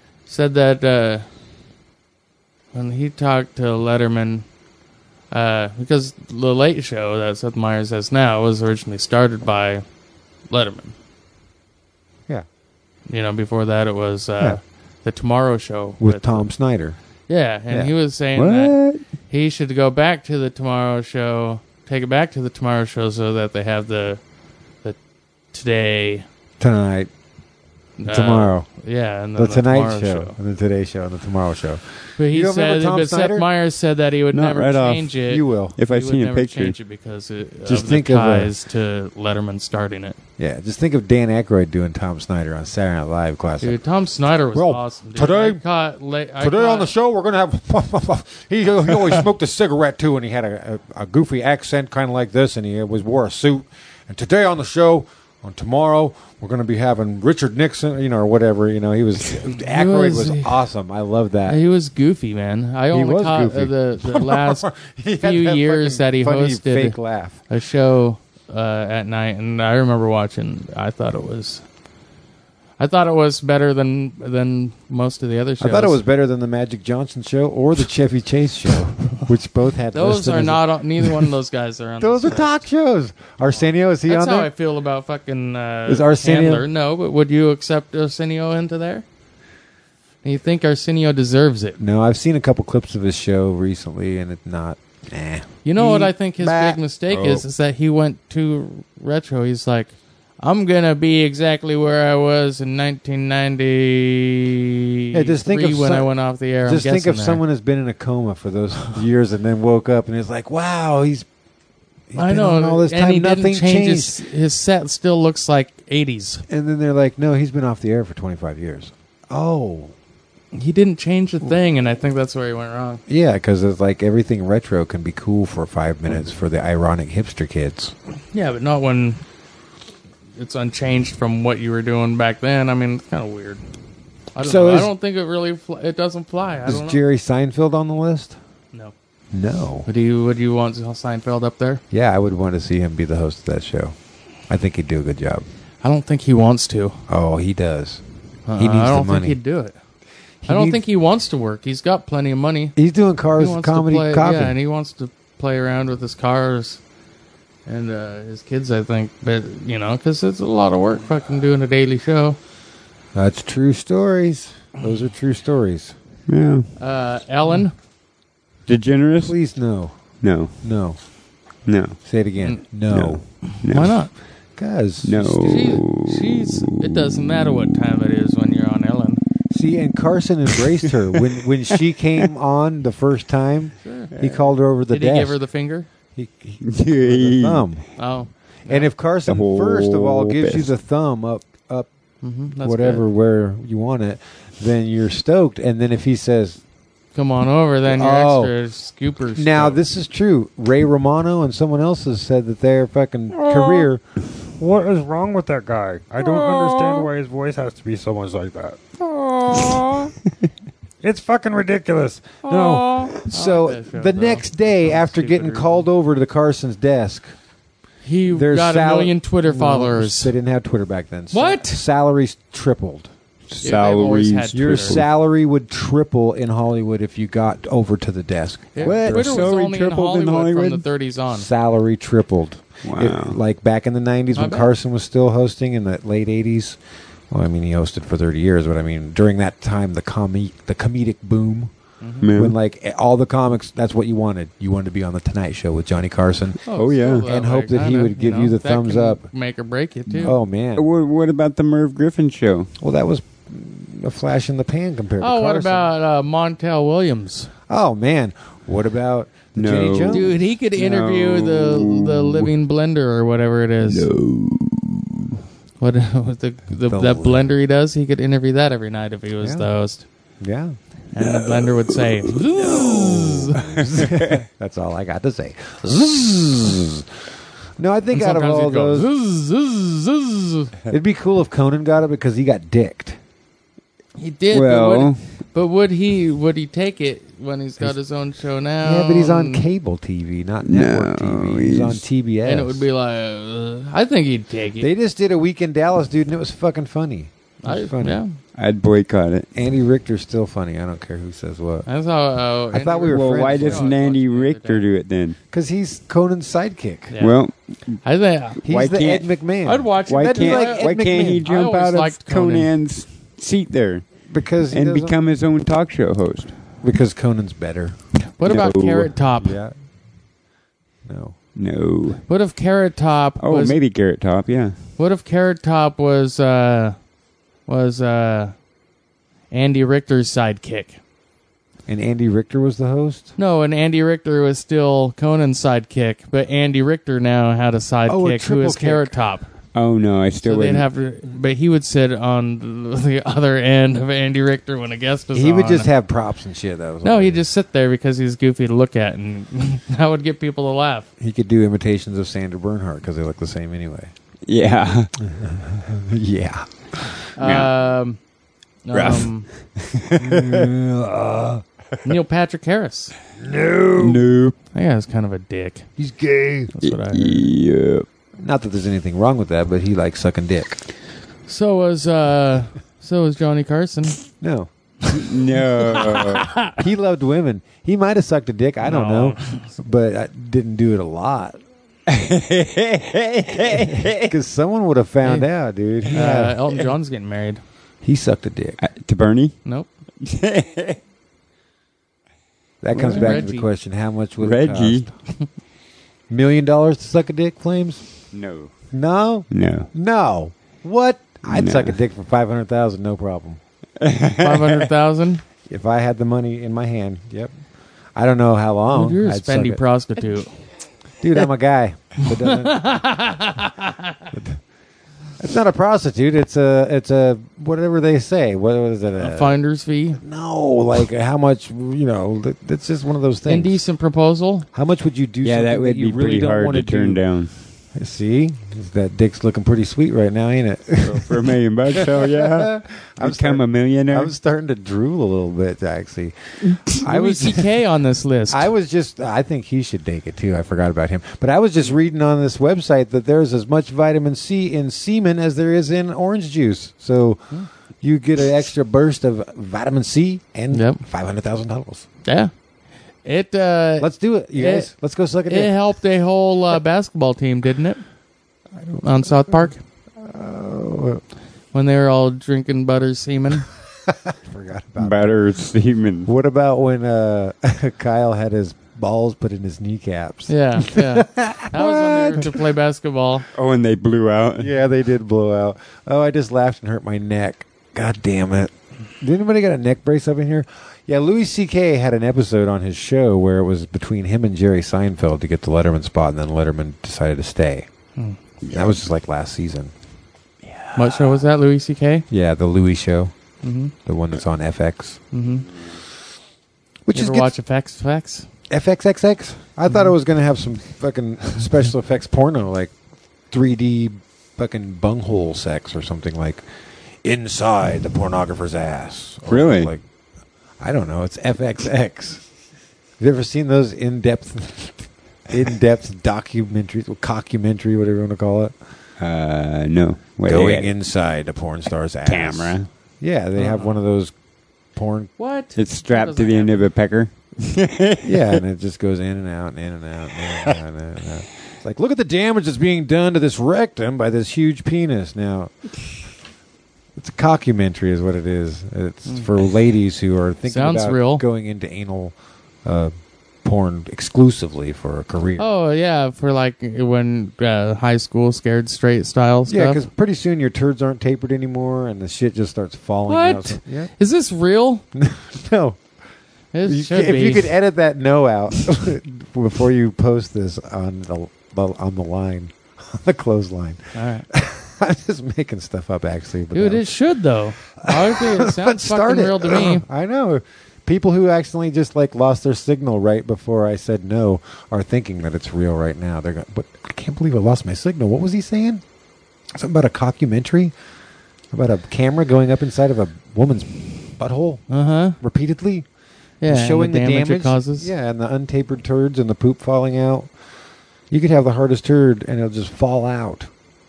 when he talked to Letterman, because the Late Show that Seth Meyers has now was originally started by Letterman.
Yeah.
You know, before that it was
Yeah.
the Tomorrow Show
With Tom Snyder.
Yeah, and
Yeah.
he was saying that he should go back to the Tomorrow Show, take it back to the Tomorrow Show, so that they have the Today.
Tonight. Tomorrow.
Yeah, and
The
then
Tonight
Tomorrow
Show. And the Today Show. And the Tomorrow Show.
But he
You don't remember
said,
Tom
but Seth
Snyder?
Myers said that he would
Not
never
right off.
change it.
You will.
If I
He would
seen a
never
picture.
change it because
Just
of
think
the
of
ties to Letterman starting it.
Yeah, just think of Dan Aykroyd doing Tom Snyder on Saturday Night Live classic.
Dude, Tom Snyder was
Well,
awesome. Dude.
today-
I caught
on the show, we're going to have... he always smoked a cigarette, too, and he had a goofy accent kind of like this, and he wore a suit. And today on the show, on tomorrow, we're going to be having Richard Nixon, or whatever. He was... Aykroyd was awesome. I love that.
He was goofy, man. I only
was
caught
goofy.
the last
He had
few
that
years
fucking
that he
funny
hosted
fake laugh.
a show at night, and I remember watching. I thought it was better than most of the other shows.
I thought it was better than the Magic Johnson show or the Chevy Chase show, which both had
Those
listed
are
as-
not. Neither one of those guys are on.
Those
this
are
list.
talk shows. Arsenio, is he
That's
on
how
there?
I feel about fucking
Is Arsenio-
Handler. No, but would you accept Arsenio into there? Do you think Arsenio deserves it?
No, I've seen a couple clips of his show recently, and it's not.
You know what I think his
Back-
big mistake
Oh.
is that he went too retro. He's like, I'm gonna be exactly where I was in 1990.
Yeah, just think of
when
some-
I went off the air.
Just
I'm
think if
guessing
someone has been in a coma for those years and then woke up and is like, "Wow, he's
I
been
know,
on all this
and
time,
he
nothing
didn't change
changed."
his set. Still looks like 80s.
And then they're like, "No, he's been off the air for 25 years." Oh,
He didn't change a thing, and I think that's where he went wrong.
yeah, because it's like everything retro can be cool for 5 minutes for the ironic hipster kids.
Yeah, but not when it's unchanged from what you were doing back then. I mean, it's kind of weird. I don't
So
know.
is-
I don't think it really. It doesn't fly. I
Is
don't know.
Jerry Seinfeld on the list?
No.
No.
Would you want Seinfeld up there?
Yeah, I would want to see him be the host of that show. I think he'd do a good job.
I don't think he wants to.
Oh, he does. He needs
I don't
the money.
think he'd do it. I don't think he wants to work. He's got plenty of money.
He's doing cars
He wants
comedy
to play,
coffee.
yeah, and he wants to play around with his cars and his kids. I think, but because it's a lot of work, fucking doing a daily show.
That's true stories. Those are true stories.
Yeah.
Ellen,
Degenerous?
Please, no.
No.
No.
No.
Say it again. No.
No. No.
why not?
Because.
No.
She's. It doesn't matter what time it is when you're on Ellen.
See, and Carson embraced her. When she came on the first time, he called her over the
Did
desk.
he give her the finger?
He the thumb.
Oh,
And if Carson,
The whole
first of all, gives you
fist.
the thumb up,
that's
whatever,
good.
where you want it, then you're stoked. And then if he says,
Come on over, then you're
Oh.
extra scoopers.
now this is true, Ray Romano and someone else has said that their fucking career.
What is wrong with that guy? I don't understand why his voice has to be so much like that. It's fucking ridiculous. No,
So
like that show,
the
though.
next day, after
Stupid
getting
reason.
called over to the Carson's desk,
He
their
got a million Twitter followers.
They didn't have Twitter back then.
What?
Salaries tripled.
they've always had
Salaries.
Your
Twitter.
salary would triple in Hollywood if you got over to the desk.
Yeah,
What?
Twitter was
Salary
only in
tripled in
Hollywood,
Hollywood?
from the 30s on.
Salary tripled.
Wow.
Like back in the 90s
I
when
bet.
Carson was still hosting in the late 80s. Well, I mean, he hosted for 30 years, but I mean, during that time, the comedic boom,
Man.
when like all the comics, that's what you wanted. You wanted to be on the Tonight Show with Johnny Carson.
Oh, yeah.
still
And
way,
hope that he
kinda,
would give you the
that
thumbs
can
up.
Make or break it too.
Oh man.
What about the Merv Griffin show?
Well, that was a flash in the pan compared to
Oh,
Carson.
what about Montel Williams?
Oh man, what about
No.
Jenny Jones?
Dude, he could interview the living blender or whatever it is. What that blender he does? He could interview that every night if he was
Yeah.
the host.
Yeah.
And the blender would say,
That's all I got to say. Zzz. No, I think out of all those, it'd be cool if Conan got it because he got dicked.
He did.
Well,
but would he take it when he's got his own show now?
Yeah, but he's on cable TV, not network TV. He's on TBS.
And it would be like, I think he'd take it.
They just did a week in Dallas, dude, and it was fucking funny. It was funny.
Yeah.
I'd boycott it.
Andy Richter's still funny. I don't care who says what.
That's how.
I thought we were
Well,
friends.
why
before.
doesn't Andy Richter do it then?
Because he's Conan's sidekick.
Yeah.
Well,
I think
He's
Why
the Ed
can't-
McMahon.
I'd watch it.
why
That'd be
can't
like Ed
why can't he
McMahon.
jump
always
out of
liked Conan.
Conan's seat there
because he
and
doesn't-
become his own talk show host?
because Conan's better.
What about
No.
Carrot Top?
Yeah. No.
No.
What if Carrot Top
Oh,
was?
maybe Carrot Top. Yeah.
What if Carrot Top was Andy Richter's sidekick?
And Andy Richter was the host?
No, and Andy Richter was still Conan's sidekick, but Andy Richter now had a sidekick who
triple
was
kick.
Carrot Top.
Oh no, I still
So they'd
wouldn't.
have to, but he would sit on the other end of Andy Richter when a guest was on.
He would just have props and shit. That was
No,
all.
he'd just sit there because he's goofy to look at, and that would get people to laugh.
He could do imitations of Sandra Bernhardt because they look the same anyway.
Yeah.
Yeah.
Rough.
Neil Patrick Harris.
Nope.
That guy's kind of a dick.
He's gay.
That's what I heard.
Yep.
Not that there's anything wrong with that, but he likes sucking dick.
So was Johnny Carson.
No.
No.
He loved women. He might have sucked a dick. I don't
No.
know. But I didn't do it a lot. Because someone would have found out, dude.
Elton John's getting married.
He sucked a dick.
To Bernie?
Nope.
That comes back to
Reggie.
the question, how much would
Reggie.
it cost? $1 million to suck a dick, Flames?
No.
No?
No.
No. What? I'd
No.
suck a dick for $500,000, no problem.
500,000.
If I had the money in my hand, yep. I don't know how long.
You're a
I'd suck
spendy
it.
prostitute.
Dude, I'm a guy. That doesn't- It's not a prostitute. It's a whatever they say. What is it?
A finder's fee.
No, like how much? It's just one of those things.
Indecent proposal.
How much would you do?
Yeah,
something
that would
you
be
really
pretty
don't
hard
wanna
to turn
do?
down.
See, that dick's looking pretty sweet right now, ain't it?
For $1 million, hell yeah. Become a millionaire.
I'm starting to drool a little bit, actually. I
Louis
was.
C.K. on this list.
I think he should take it too. I forgot about him. But I was just reading on this website that there's as much vitamin C in semen as there is in orange juice. So you get an extra burst of vitamin C and
Yep.
$500,000.
Yeah. It
Let's do it, you guys. Let's go suck a
it
dick.
helped a whole basketball team, didn't it? On South Park. When they were all drinking butter semen.
Forgot about
Butter semen.
What about when Kyle had his balls put in his kneecaps?
Yeah. That was when they were to play basketball.
Oh, and they blew out.
Yeah, they did blow out. Oh, I just laughed and hurt my neck. God damn it. Did anybody got a neck brace up in here? Yeah, Louis C.K. had an episode on his show where it was between him and Jerry Seinfeld to get the Letterman spot, and then Letterman decided to stay. That was just like last season.
What show was that? Louis C.K.?
Yeah, the Louis show.
Mm-hmm.
The one that's on FX.
Mm-hmm.
Which
You
is
ever watch FX?
FXXX? I thought it was going to have some fucking special effects porno, like 3D fucking bunghole sex or something like inside the pornographer's ass. Or
Really?
Like, I don't know. It's FXX. Have you ever seen those in-depth documentaries, or cockumentary, whatever you want to call it?
No. Wait,
Going inside a porn star's ass.
camera.
Yeah, they have one of those porn.
What?
It's strapped to the end of a pecker.
Yeah, and it just goes in and out, and in and out, and in and out, and in and out. It's like, look at the damage that's being done to this rectum by this huge penis. Now, it's a cockumentary is what it is. It's for ladies who are thinking
Sounds
about
real.
going into anal porn exclusively for a career.
Oh, yeah, for like when high school scared straight style stuff.
Yeah, because pretty soon your turds aren't tapered anymore, and the shit just starts falling
What?
out. Yeah.
Is this real?
No.
It should
If
be.
you could edit that no out before you post this on the line, on the clothesline.
All right.
I'm just making stuff up, actually. But
Dude,
that
it should, though. Honestly, it sounds
Start
fucking
it.
real to me.
I know. People who accidentally just like lost their signal right before I said no are thinking that it's real right now. They're going, but I can't believe I lost my signal. What was he saying? Something about a cockumentary? About a camera going up inside of a woman's butthole repeatedly?
Yeah,
And showing
and the damage
damage
it causes.
Yeah, and the untapered turds and the poop falling out. You could have the hardest turd and it'll just fall out.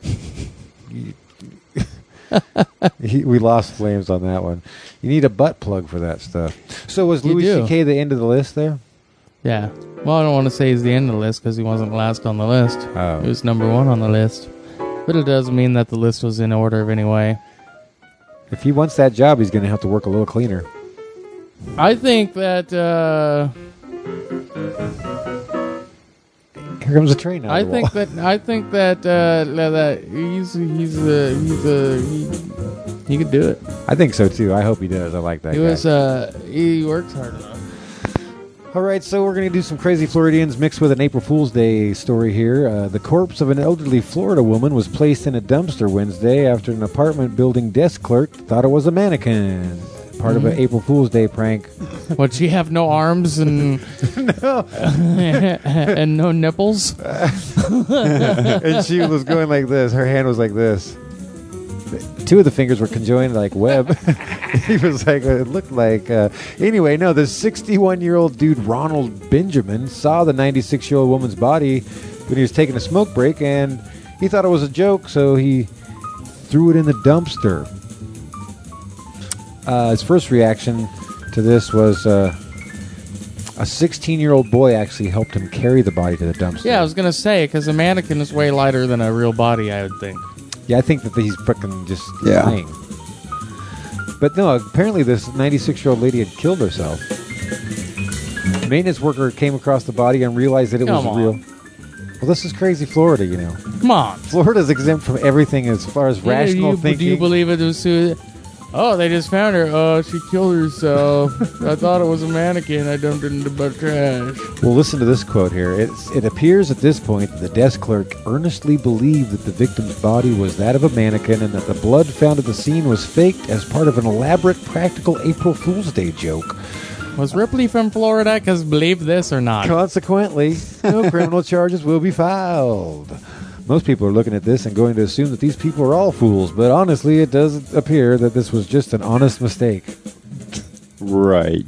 We lost flames on that one. You need a butt plug for that stuff. So was
You
Louis
do.
C.K. the end of the list there?
Yeah. Well, I don't want to say he's the end of the list because he wasn't last on the list.
Oh.
He was number 1 on the list. But it doesn't mean that the list was in order of any way.
If he wants that job, he's going to have to work a little cleaner.
I think that
Here comes a train.
I think that he could do it.
I think so too. I hope he does. I like that
He
guy.
was he works hard enough.
All right, so we're going to do some crazy Floridians mixed with an April Fool's Day story here. The corpse of an elderly Florida woman was placed in a dumpster Wednesday after an apartment building desk clerk thought it was a mannequin. Part of an April Fool's Day prank.
Would she have no arms and and no nipples?
And she was going like this. Her hand was like this. 2 of the fingers were conjoined like web. He was like, it looked like. Anyway, no, this 61-year-old dude, Ronald Benjamin, saw the 96-year-old woman's body when he was taking a smoke break, and he thought it was a joke, so he threw it in the dumpster. His first reaction to this was a 16-year-old boy actually helped him carry the body to the dumpster.
Yeah, I was gonna say because a mannequin is way lighter than a real body. I would think.
Yeah, I think that he's freaking just
Yeah.
lying. But no, apparently this 96-year-old lady had killed herself. The maintenance worker came across the body and realized that it was
Come on.
real. Well, this is crazy Florida, you know.
Come on.
Florida's exempt from everything as far as rational thinking.
Do you believe it was suicide? Oh, they just found her. Oh, she killed herself. I thought it was a mannequin. I dumped it into the trash.
Well, listen to this quote here. It appears at this point that the desk clerk earnestly believed that the victim's body was that of a mannequin and that the blood found at the scene was faked as part of an elaborate practical April Fool's Day joke.
Was Ripley from Florida? Because believe this or not.
Consequently, no criminal charges will be filed. Most people are looking at this and going to assume that these people are all fools, but honestly, it does appear that this was just an honest mistake.
Right.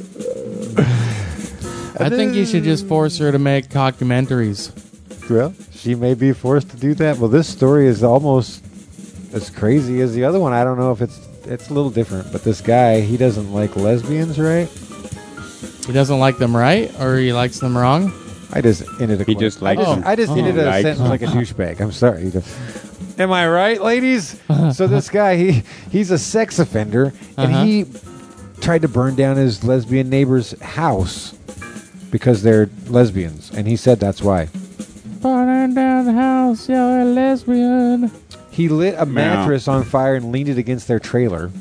I think you should just force her to make documentaries.
Well, she may be forced to do that. Well, this story is almost as crazy as the other one. I don't know if it's a little different, but this guy, he doesn't like lesbians, right?
He doesn't like them right, or he likes them wrong?
I just ended a
He just likes them.
I just ended a
Likes
sentence
them.
like a douchebag. I'm sorry. Am I right, ladies? So this guy, he's a sex offender, and he tried to burn down his lesbian neighbor's house because they're lesbians, and he said that's why.
Burning down the house, you're a lesbian.
He lit a mattress on fire and leaned it against their trailer.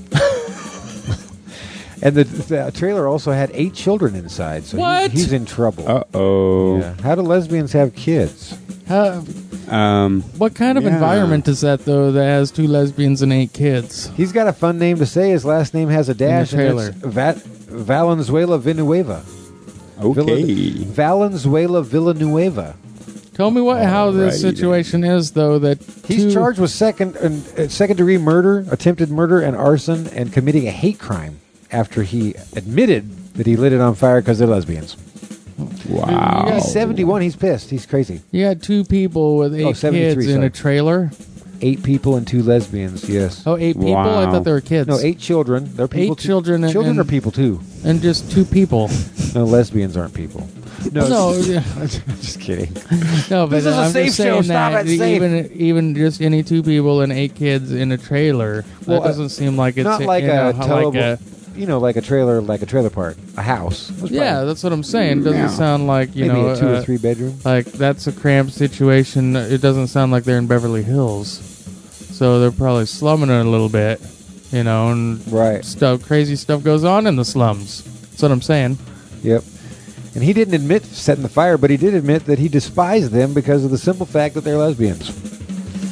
And the trailer also had 8 children inside, so
What?
he's in trouble.
Uh-oh.
Yeah. How do lesbians have kids?
What kind of
Yeah.
environment is that, though, that has 2 lesbians and 8 kids?
He's got a fun name to say. His last name has a dash.
trailer.
And it's Valenzuela Villanueva.
Okay.
Valenzuela Villanueva.
Tell me how this
Alrighty
situation is, though, that
He's charged with second-degree murder, attempted murder, and arson, and committing a hate crime after he admitted that he lit it on fire because they're lesbians.
Wow.
He's 71. He's pissed. He's crazy.
You had 2 people with 8
73,
kids in
sorry.
a trailer.
8 people and 2 lesbians. Yes.
Oh, 8 people? I
Wow.
thought they were kids.
No, 8 children. They're people.
8 children and-
Children
and-
are people too.
And just 2 people.
No, lesbians aren't people.
No, yeah.
Just kidding.
No, but
This is a
I'm
safe
just
show.
saying
Stop
that
it. Safe.
even just any 2 people and 8 kids in a trailer,
Well,
that doesn't seem like it's
Not like
you know,
a
how-
towable,
like a,
like a trailer park, a house. It was
yeah,
probably
that's what I'm saying. Doesn't
Yeah.
sound like
maybe a 2 or 3 bedroom.
like that's a cramped situation. It doesn't sound like they're in Beverly Hills, so they're probably slumming it a little bit, and
Right.
crazy stuff goes on in the slums. That's what I'm saying.
Yep. And he didn't admit setting the fire, but he did admit that he despised them because of the simple fact that they're lesbians.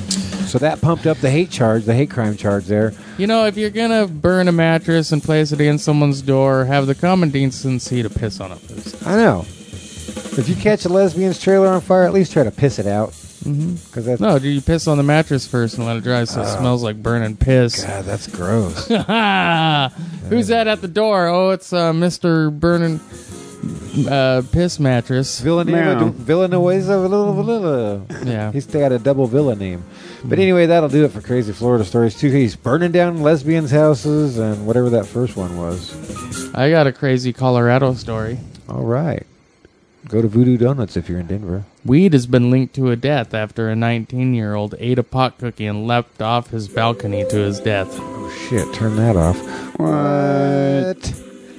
So that pumped up the hate crime charge there.
You know, if you're gonna burn a mattress and place it against someone's door, have the common decency to piss on it first.
I know. If you catch a lesbian's trailer on fire, at least try to piss it out. Because that's
No, you piss on the mattress first and let it dry so it smells like burning piss.
God, that's gross.
Who's that at the door? Oh, it's Mr. Burning Piss Mattress.
Villanueva.
Yeah.
He's got a double villa name. But anyway, that'll do it for Crazy Florida Stories, too. He's burning down lesbians' houses and whatever that first one was.
I got a crazy Colorado story.
All right. Go to Voodoo Donuts if you're in Denver.
Weed has been linked to a death after a 19-year-old ate a pot cookie and leapt off his balcony to his death.
Oh, shit. Turn that off. What?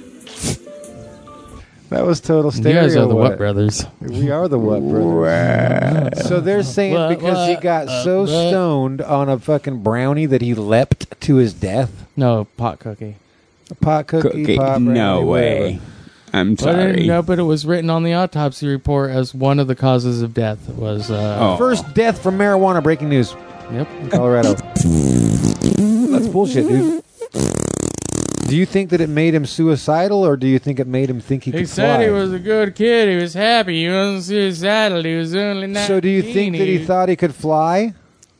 That was total stereo.
You guys are the What Brothers.
We are the What Brothers. So they're saying because he got so stoned on a fucking brownie that he leapt to his death?
No, pot cookie.
A pot cookie, pot brownie,
no way.
whatever.
I'm sorry.
No, but it was written on the autopsy report as one of the causes of death. It was
First death from marijuana, breaking news.
Yep.
In Colorado. That's bullshit, dude. Do you think that it made him suicidal, or do you think it made him think he could fly?
He said he was a good kid. He was happy. He wasn't suicidal. He was only 19.
So do you think that he thought he could fly?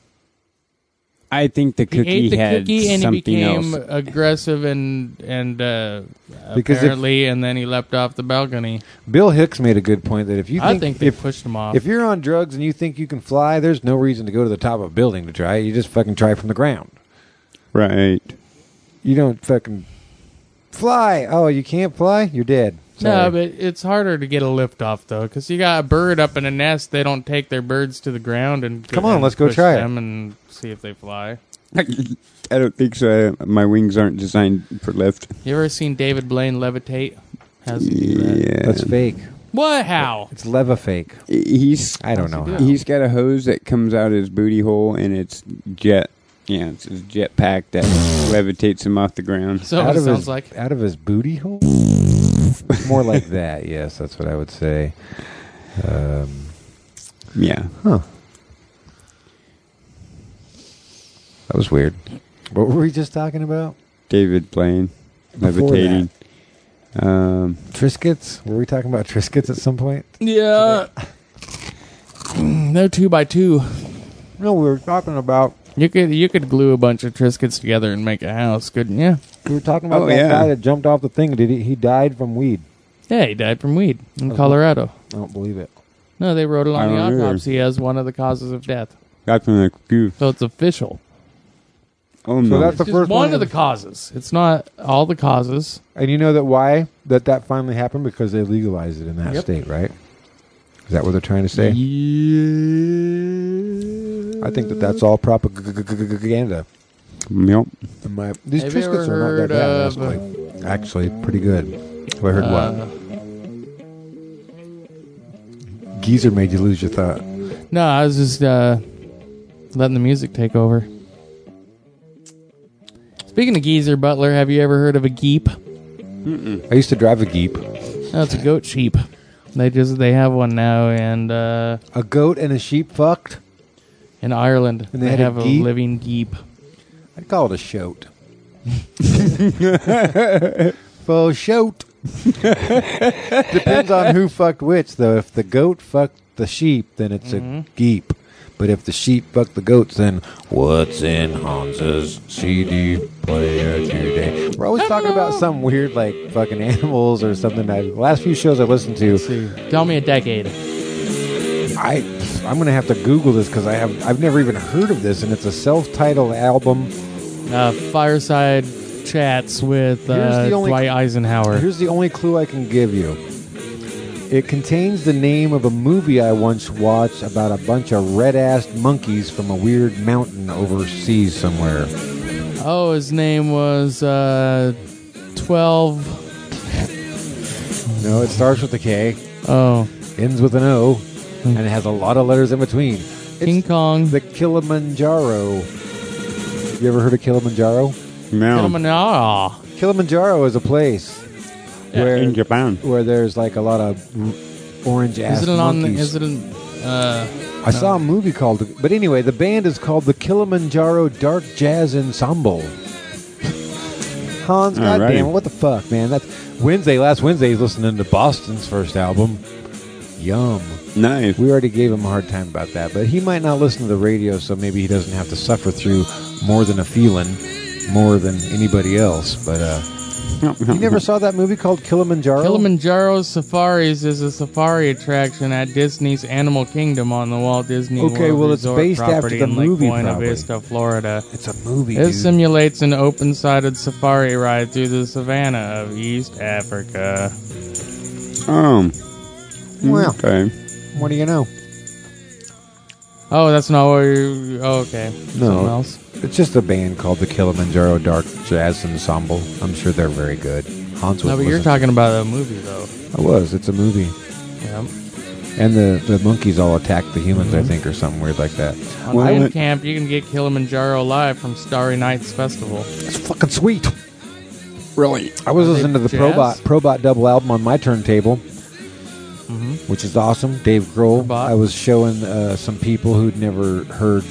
I think the
He
cookie
ate the
had
cookie and he
something
became
else.
aggressive and
Because
apparently, and then he leapt off the balcony.
Bill Hicks made a good point that if you
I
think,
think they pushed him off.
if you're on drugs and you think you can fly, there's no reason to go to the top of a building to try it. You just fucking try from the ground.
Right.
You don't fucking fly. Oh, you can't fly? You're dead.
No,
Sorry.
but it's harder to get a lift off though, because you got a bird up in a nest. They don't take their birds to the ground and
Come on, let's go
push
try it.
them and see if they fly.
I don't think so. My wings aren't designed for lift.
You ever seen David Blaine levitate? How's he do that?
Yeah.
That's fake.
What? How?
It's leva fake.
He's
I don't know.
he
how.
do?
He's got a hose that comes out his booty hole, and it's jet. Yeah, it's his jet pack that levitates him off the ground.
So
Out
it
of
sounds
his,
like.
out of his booty hole? More like that, yes, that's what I would say.
Yeah.
Huh. That was weird. What were we just talking about?
David Blaine
Before
levitating.
Triscuits? Were we talking about Triscuits at some point?
Yeah. No 2x2.
No, we were talking about
You could glue a bunch of Triscuits together and make a house, couldn't you?
that
Oh,
guy
yeah.
that jumped off the thing. Did he died from weed?
Yeah, he died from weed in Colorado.
I don't believe it.
No, they wrote it
I
on the
don't either.
autopsy as one of the causes of death.
Got from the goof.
So it's official.
Oh,
So
no.
that's the
It's
first
just one
one.
of the causes. It's not all the causes.
And you know that why that finally happened? Because they legalized it in that
Yep.
state, right? Is that what they're trying to say?
Yeah.
I think that's all propaganda.
Yep.
These
Have you
Triscuits
ever
are not that
heard
bad.
of,
honestly. Actually, pretty good. Have I heard what? Geezer made you lose your thought.
No, I was just letting the music take over. Speaking of geezer, Butler, have you ever heard of a geep?
I used to drive a Geep.
No, it's a goat sheep. They have one now, and
A goat and a sheep fucked?
in Ireland
And they
they
had a
have a
geep?
living geep.
I'd call it a shoat. Faux shoat. Depends on who fucked which, though. If the goat fucked the sheep, then it's a geep. But if the sheep fucked the goats, then what's in Hans's CD player today? We're always talking about some weird, like, fucking animals or something. The last few shows I listened to,
Tell me a decade.
I'm going to have to Google this because I've never even heard of this, and it's a self-titled album.
Fireside chats with
Here's the only-
Dwight Eisenhower.
Here's the only clue I can give you. It contains the name of a movie I once watched about a bunch of red-assed monkeys from a weird mountain overseas somewhere.
Oh, his name was 12.
No, it starts with a K,
Oh,
ends with an O, and it has a lot of letters in between.
King
It's
Kong.
the Kilimanjaro. You ever heard of Kilimanjaro?
No.
Kilimanjaro.
Kilimanjaro is a place where
In Japan.
where there's like a lot of orange-ass
Is it on?
monkeys.
Is it in
I saw a movie called... But anyway, the band is called the Kilimanjaro Dark Jazz Ensemble. Hans, goddamn, what the fuck, man? That's last Wednesday, he's listening to Boston's first album. Yum.
Nice.
We already gave him a hard time about that, but he might not listen to the radio, so maybe he doesn't have to suffer through More Than a Feeling more than anybody else. But you never saw that movie called Kilimanjaro?
Kilimanjaro Safaris is a safari attraction at Disney's Animal Kingdom on the Walt Disney World
it's
Resort
based after
property
the
in
movie,
Lake Buena
probably.
Vista, Florida.
It's a movie,
It
dude.
simulates an open-sided safari ride through the savannah of East Africa.
Well,
Okay.
what do you know?
Oh, that's not what you... Oh, okay.
No.
Something else?
It's just a band called the Kilimanjaro Dark Jazz Ensemble. I'm sure they're very good. Hans was
No, but you're talking about a movie, though.
I was. It's a movie.
Yeah.
And the monkeys all attack the humans, I think, or something weird like that.
On Bandcamp, you can get Kilimanjaro live from Starry Nights Festival.
It's fucking sweet.
Really?
I was listening to the
jazz?
Probot double album on my turntable, which is awesome. Dave Grohl.
Probot.
I was showing some people who'd never heard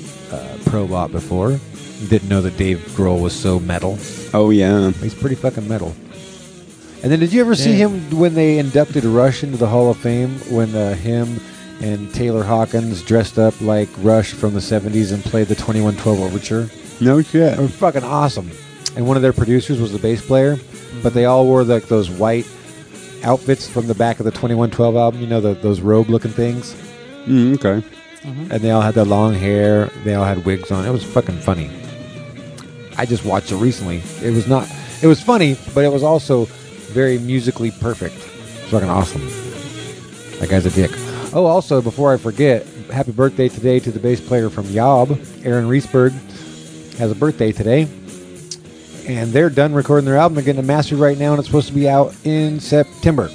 Probot before. Didn't know that Dave Grohl was so metal.
Oh, yeah.
He's pretty fucking metal. And then did you ever see him when they inducted Rush into the Hall of Fame? When him and Taylor Hawkins dressed up like Rush from the 70s and played the 2112 Overture?
No shit.
It was fucking awesome. And one of their producers was the bass player, but they all wore like those white outfits from the back of the 2112 album. You know, those robe-looking things?
Okay.
And they all had their long hair. They all had wigs on. It was fucking funny. I just watched it recently. It was funny, but it was also very musically perfect. It's fucking awesome. That guy's a dick. Oh, also, before I forget, happy birthday today to the bass player from Yob, Aaron Reesberg, has a birthday today. And they're done recording their album. They're getting it mastered right now, and it's supposed to be out in September.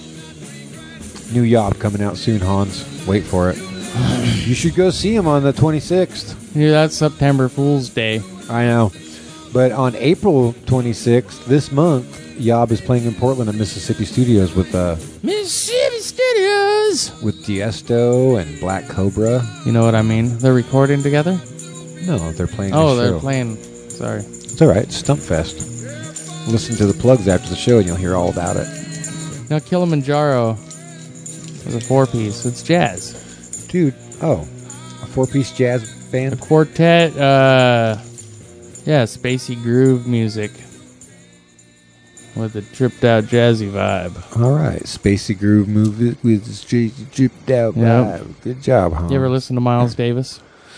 New Yob coming out soon, Hans. Wait for it. You should go see him on the 26th.
Yeah, that's September Fool's Day.
I know. But on April 26th, this month, Yob is playing in Portland at Mississippi Studios with
Mississippi Studios!
with Tiesto and Black Cobra.
You know what I mean? They're recording together?
No, they're playing
Oh,
the
they're
show.
playing. Sorry.
It's all right. It's Stumpfest. Listen to the plugs after the show and you'll hear all about it.
Now, Kilimanjaro is a four-piece. It's jazz.
Dude, a four-piece jazz
A
band?
quartet, spacey groove music with a tripped-out jazzy vibe.
All right. Spacey groove movie with the dripped out
Yep.
vibe. Good job, Hans.
You ever listen to Miles Davis?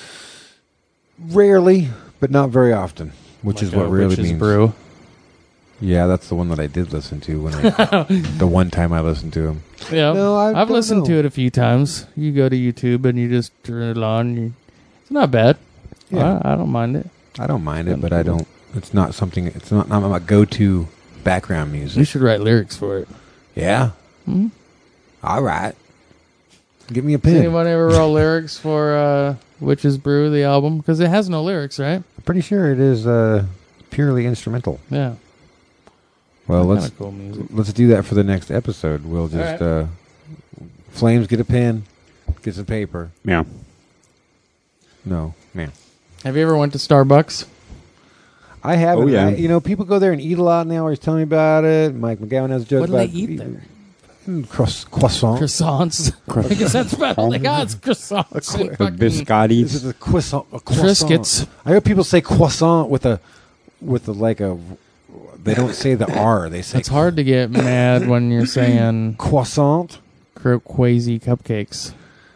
Rarely, but not very often, which is
Like
what really
Witch's
means.
Brew.
Yeah, that's the one that I did listen to when the one time I listened to him.
Yeah,
No, I
I've
don't
listened
know.
to it a few times. You go to YouTube and you just turn it on. It's not bad.
Yeah.
I don't mind it.
I don't mind it, but I don't. It's not something. It's not my go-to background
You
music.
should write lyrics for it.
Yeah.
Hmm?
All right. Give me a
Has
pen.
anyone ever wrote lyrics for Witch's Brew, the album? Because it has no lyrics, right?
I'm pretty sure it is purely instrumental.
Yeah.
Well,
Kinda
let's
cool music.
let's do that for the next episode. We'll just Flames get a pen, get some paper.
Yeah.
No, man.
Have you ever went to Starbucks?
I haven't.
Oh, yeah.
People go there and eat a lot, and they always tell me about it. Mike McGowan has a joke
What do
about
they eat there?
Croissant.
Croissants. I guess that's about all they got. It's croissants. and
The
fucking
This
biscottis.
is a croissant. A croissant.
Triscuits.
I heard people say croissant with a like a. They don't say the R. They say
It's hard to get mad when you're saying
croissant.
quasi cupcakes.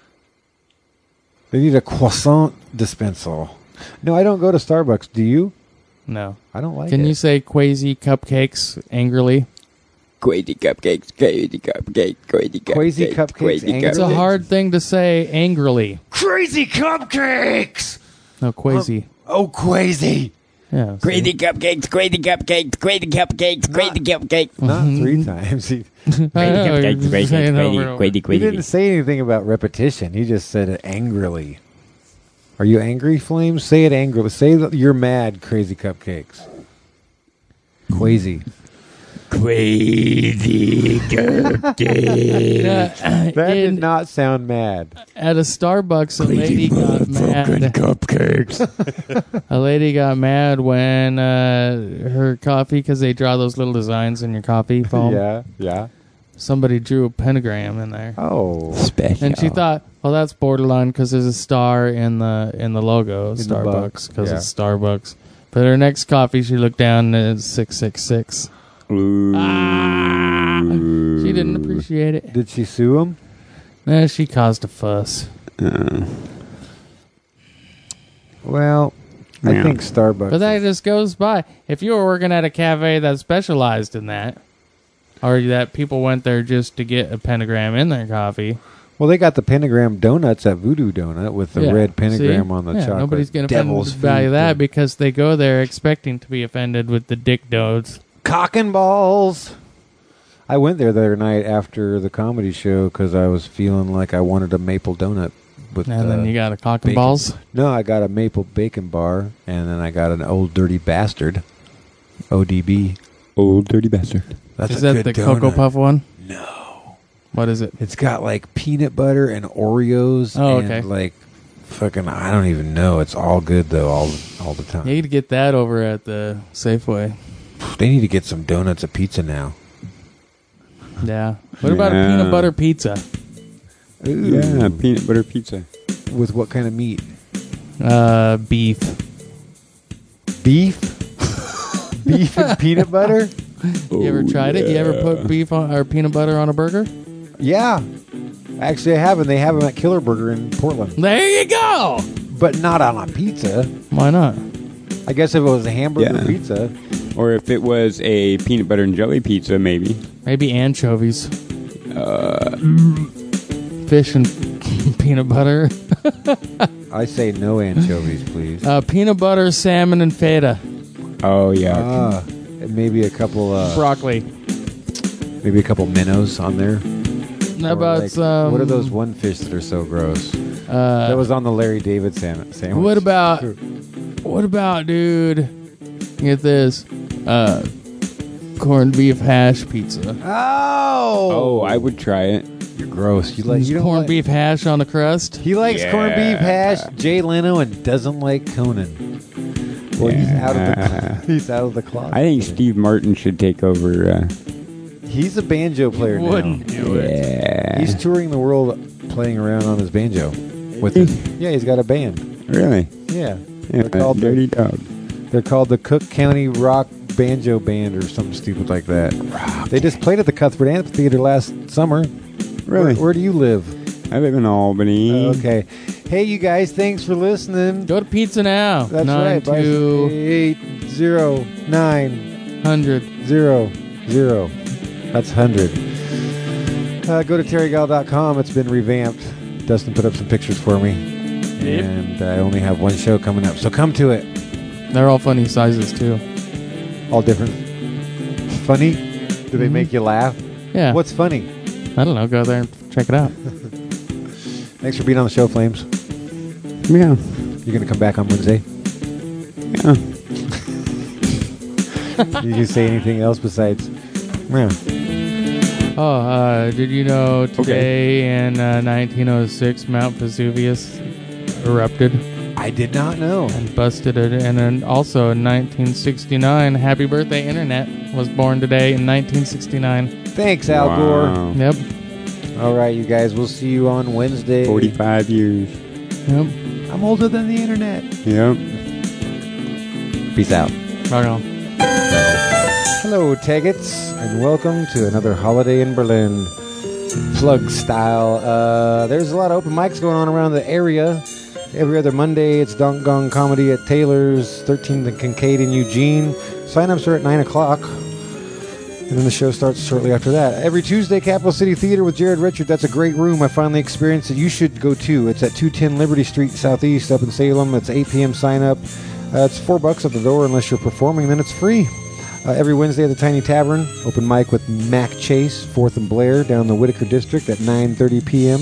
They need a croissant dispenser. No, I don't go to Starbucks. Do you?
No.
I don't like
Can
it.
you say quasi cupcakes angrily?
Crazy cupcakes, crazy cupcakes, crazy cupcakes.
Crazy cupcakes,
crazy
angry.
It's a
cupcakes.
hard thing to say angrily.
Crazy cupcakes?
No, quasi.
Oh, crazy.
Yeah. see?
Crazy cupcakes, crazy cupcakes, crazy cupcakes, crazy cupcakes.
Not 3 times. He
I know, you're
Cupcakes,
just
crazy,
saying
crazy,
over and over.
crazy, crazy.
didn't say anything about repetition. He just said it angrily. Are you angry, Flames? Say it angrily. Say that you're mad, crazy cupcakes. Quasi.
Crazy Dirty.
That did not sound mad.
At a Starbucks, a lady got mad.
Cupcakes.
A lady got mad when her coffee, because they draw those little designs in your coffee foam.
Yeah.
Somebody drew a pentagram in there,
Oh.
Special.
and she thought, "Well, that's borderline because there's a star in the logo,
the
Starbucks,
box,
because
yeah.
it's Starbucks." But her next coffee, she looked down and it's 666.
Ooh.
She didn't appreciate it.
Did she sue him?
She caused a fuss.
Well, I
Yeah.
think Starbucks.
But that just goes by. If you were working at a cafe that specialized in that, or that people went there just to get a pentagram in their coffee.
Well, they got the pentagram donuts at Voodoo Donut with the
Yeah.
red pentagram
See?
on the
Yeah,
chocolate.
nobody's getting
Devil's
offended by
food
that
thing.
because they go there expecting to be offended with the dick dodes.
Cock and balls. I went there the other night after the comedy show because I was feeling like I wanted a maple donut. With,
And then you got a cock and
bacon.
balls.
No, I got a maple bacon bar, and then I got an old dirty bastard. ODB.
Old Dirty Bastard.
That's
Is
a
that
good
the Cocoa
donut.
Puff one?
No.
What is it?
It's got like peanut butter and Oreos.
Oh,
and
okay.
like fucking, I don't even know. It's all good though, all the time.
You need to get that over at the Safeway.
They need to get some donuts of pizza now.
Yeah. What about a
Yeah.
peanut butter pizza?
Yeah, peanut butter pizza.
With what kind of meat?
Beef.
Beef? Beef and peanut butter?
You ever tried it? You ever put beef on or peanut butter on a burger?
Yeah. Actually, I haven't. They have them at Killer Burger in Portland.
There you go.
But not on a pizza.
Why not?
I guess if it was a hamburger
Yeah.
pizza.
Or if it was a peanut butter and jelly pizza, maybe.
Maybe anchovies. Fish and peanut butter.
I say no anchovies, please.
Peanut butter, salmon, and feta.
Oh, yeah.
And maybe a couple
Broccoli.
minnows on there.
How
Or
about
like,
some...
what are those one fish that are so gross? That was on the Larry David sandwich.
What about, dude? Get this. Corned beef hash pizza.
Oh, I would try it.
You're gross. You don't
Corned
like-
beef hash on the crust.
He likes
Yeah.
corned beef hash, Jay Leno, and doesn't like Conan. Well, he's out of the closet.
I think Steve Martin should take over.
He's a banjo player now.
Wouldn't do it.
Yeah.
He's touring the world playing around on his banjo. With it. Yeah, he's got a band.
Really?
Yeah.
Yeah,
They're called
Dirty Dog.
They're called the Cook County Rock Banjo Band or something stupid like that. They just played at the Cuthbert Amphitheater last summer.
Really?
Where do you live?
I live in Albany.
Okay. Hey, you guys, thanks for listening.
Go to Pizza Now.
That's right. 80900.
92800.
That's 100. Go to terrygal.com. It's been revamped. Dustin put up some pictures for me.
Yep.
And I only have one show coming up. So come to it.
They're all funny sizes, too.
All different. Funny? Do they make you laugh?
Yeah.
What's funny?
I don't know. Go there and check it out.
Thanks for being on the show, Flames.
Yeah.
You're going to come back on Wednesday?
Yeah.
Did you say anything else besides... Yeah.
Oh, did you know today in 1906 Mount Vesuvius erupted
I did not know.
and busted it? And then also in 1969, Happy Birthday Internet was born today in 1969.
Thanks, Al Gore.
Wow.
Yep.
All right, you guys. We'll see you on Wednesday.
45 years.
Yep.
I'm older than the internet.
Yep.
Peace out.
Rock on.
Hello, Taggets, and welcome to another holiday in Berlin. Plug style. There's a lot of open mics going on around the area. Every other Monday, it's Dong Gong Comedy at Taylor's, 13th and Kincaid in Eugene. Sign-ups are at 9 o'clock. And then the show starts shortly after that. Every Tuesday, Capital City Theater with Jared Richard. That's a great room. I finally experienced it. You should go too. It's at 210 Liberty Street Southeast up in Salem. It's 8 p.m. sign-up. It's $4 at the door unless you're performing. Then it's free. Every Wednesday at the Tiny Tavern. Open mic with Mac Chase, 4th and Blair down in the Whitaker District at 9:30 p.m.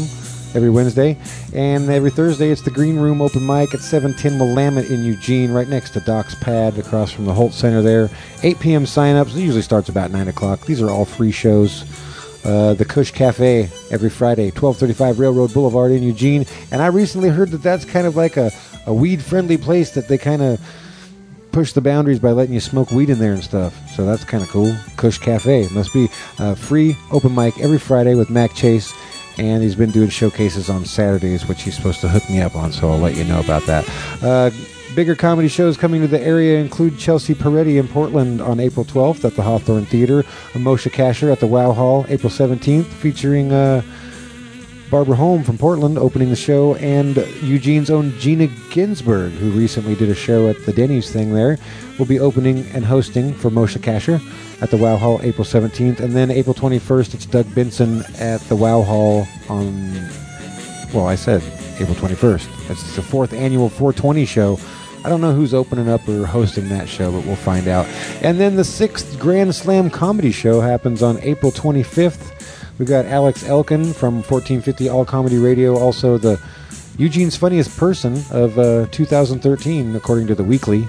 every Wednesday. And every Thursday, it's the Green Room open mic at 710 Willamette in Eugene, right next to Doc's Pad, across from the Holt Center there. 8 p.m. sign-ups. It usually starts about 9 o'clock. These are all free shows. The Kush Cafe every Friday, 1235 Railroad Boulevard in Eugene. And I recently heard that that's kind of like a weed-friendly place, that they kind of push the boundaries by letting you smoke weed in there and stuff. So that's kind of cool. Kush Cafe. Must be free open mic every Friday with Mac Chase. And he's been doing showcases on Saturdays, which he's supposed to hook me up on, so I'll let you know about that. Bigger comedy shows coming to the area include Chelsea Peretti in Portland on April 12th at the Hawthorne Theater, Moshe Kasher at the Wow Hall April 17th, featuring Barbara Holm from Portland opening the show, and Eugene's own Gina Ginsberg, who recently did a show at the Denny's thing there, will be opening and hosting for Moshe Kasher at the Wow Hall April 17th. And then April 21st, it's Doug Benson at the Wow Hall on, well, I said April 21st. It's the 4th annual 420 show. I don't know who's opening up or hosting that show, but we'll find out. And then the 6th Grand Slam Comedy Show happens on April 25th. We've got Alex Elkin from 1450 All Comedy Radio, also the Eugene's Funniest Person of 2013, according to The Weekly.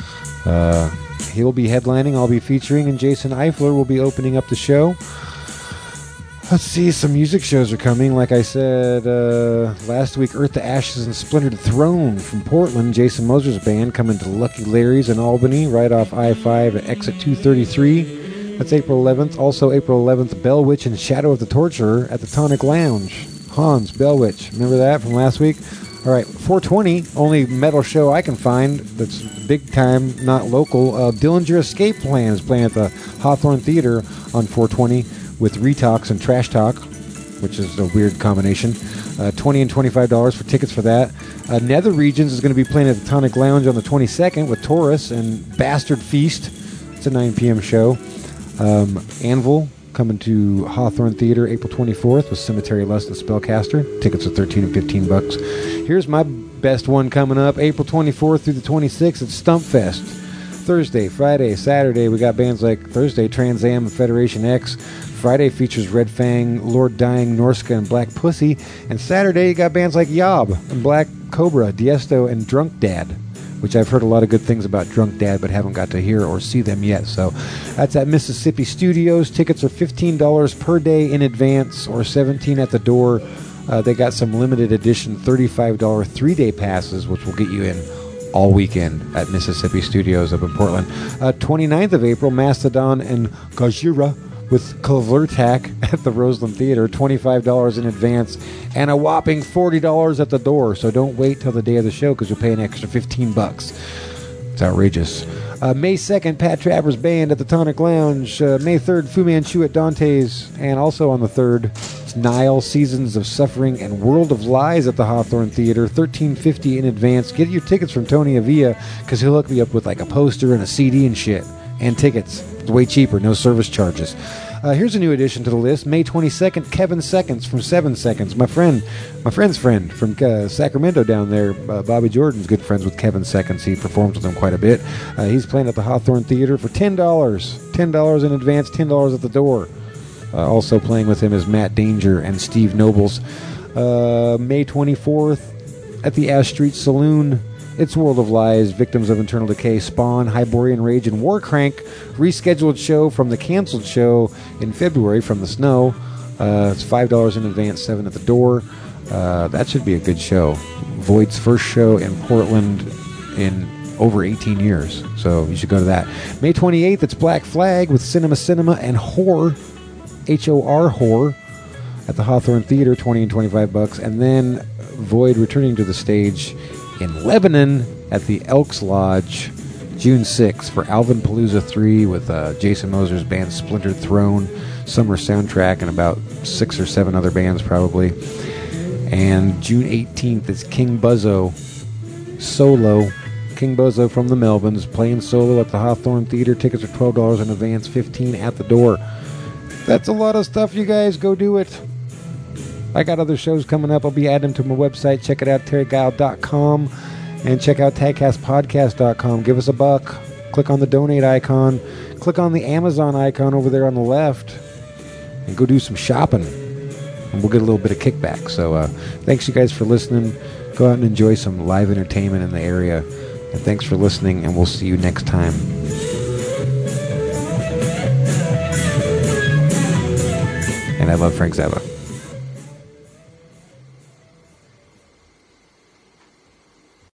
He'll be headlining, I'll be featuring, and Jason Eifler will be opening up the show. Let's see, some music shows are coming. Like I said last week, Earth to Ashes and Splintered Throne from Portland. Jason Moser's band coming to Lucky Larry's in Albany, right off I-5 at exit 233. That's April 11th. Also April 11th, Bell Witch and Shadow of the Torturer at the Tonic Lounge. Hans, Bell Witch. Remember that from last week? All right, 420, only metal show I can find that's big time, not local. Dillinger Escape Plan is playing at the Hawthorne Theater on 420 with Retox and Trash Talk, which is a weird combination. $20 and $25 for tickets for that. Nether Regions is going to be playing at the Tonic Lounge on the 22nd with Taurus and Bastard Feast. It's a 9 p.m. show. Anvil coming to Hawthorne Theater April 24th with Cemetery Lust and Spellcaster. Tickets are $13 and $15. Here's my best one coming up, April 24th through the 26th at Stumpfest. Thursday, Friday, Saturday, we got bands like Thursday, Trans Am and Federation X. Friday features Red Fang, Lord Dying, Norska, and Black Pussy. And Saturday, you got bands like Yob and Black Cobra, Diesto, and Drunk Dad, which I've heard a lot of good things about Drunk Dad, but haven't got to hear or see them yet. So that's at Mississippi Studios. Tickets are $15 per day in advance or $17 at the door. They got some limited edition $35 3-day passes, which will get you in all weekend at Mississippi Studios up in Portland. 29th of April, Mastodon and Gajira with Kulvertak at the Roseland Theater, $25 in advance and a whopping $40 at the door. So don't wait till the day of the show because you'll pay an extra $15. It's outrageous. May 2nd, Pat Travers Band at the Tonic Lounge. May 3rd, Fu Manchu at Dante's. And also on the 3rd, it's Nile, Seasons of Suffering, and World of Lies at the Hawthorne Theater. $13.50 in advance. Get your tickets from Tony Avila because he'll hook me up with like a poster and a CD and shit. And tickets. It's way cheaper, no service charges. Here's a new addition to the list. May 22nd, Kevin Seconds from 7 Seconds. My friend's friend from Sacramento down there, Bobby Jordan's good friends with Kevin Seconds. He performs with them quite a bit. He's playing at the Hawthorne Theater for $10. $10 in advance, $10 at the door. Also playing with him is Matt Danger and Steve Nobles. May 24th at the Ash Street Saloon. It's World of Lies, Victims of Internal Decay, Spawn, Hyborian Rage, and Warcrank. Rescheduled show from the canceled show in February from the snow. It's $5 in advance, $7 at the door. That should be a good show. Void's first show in Portland in over 18 years. So you should go to that. May 28th, it's Black Flag with Cinema and Horror, H-O-R, Horror, at the Hawthorne Theater, $20 and $25. And then Void returning to the stage in Lebanon at the Elks Lodge, June 6th for Alvin Palooza 3 with Jason Moser's band Splintered Throne, summer soundtrack, and about 6 or 7 other bands probably. And June 18th is King Buzzo solo. King Buzzo from the Melvins playing solo at the Hawthorne Theater. Tickets are $12 in advance, $15 at the door. That's a lot of stuff, you guys. Go do it. I got other shows coming up. I'll be adding them to my website. Check it out, terryguile.com. And check out tagcastpodcast.com. Give us a buck. Click on the donate icon. Click on the Amazon icon over there on the left. And go do some shopping. and we'll get a little bit of kickback. So thanks you guys for listening. Go out and enjoy some live entertainment in the area. And thanks for listening, and we'll see you next time. And I love Frank Zappa.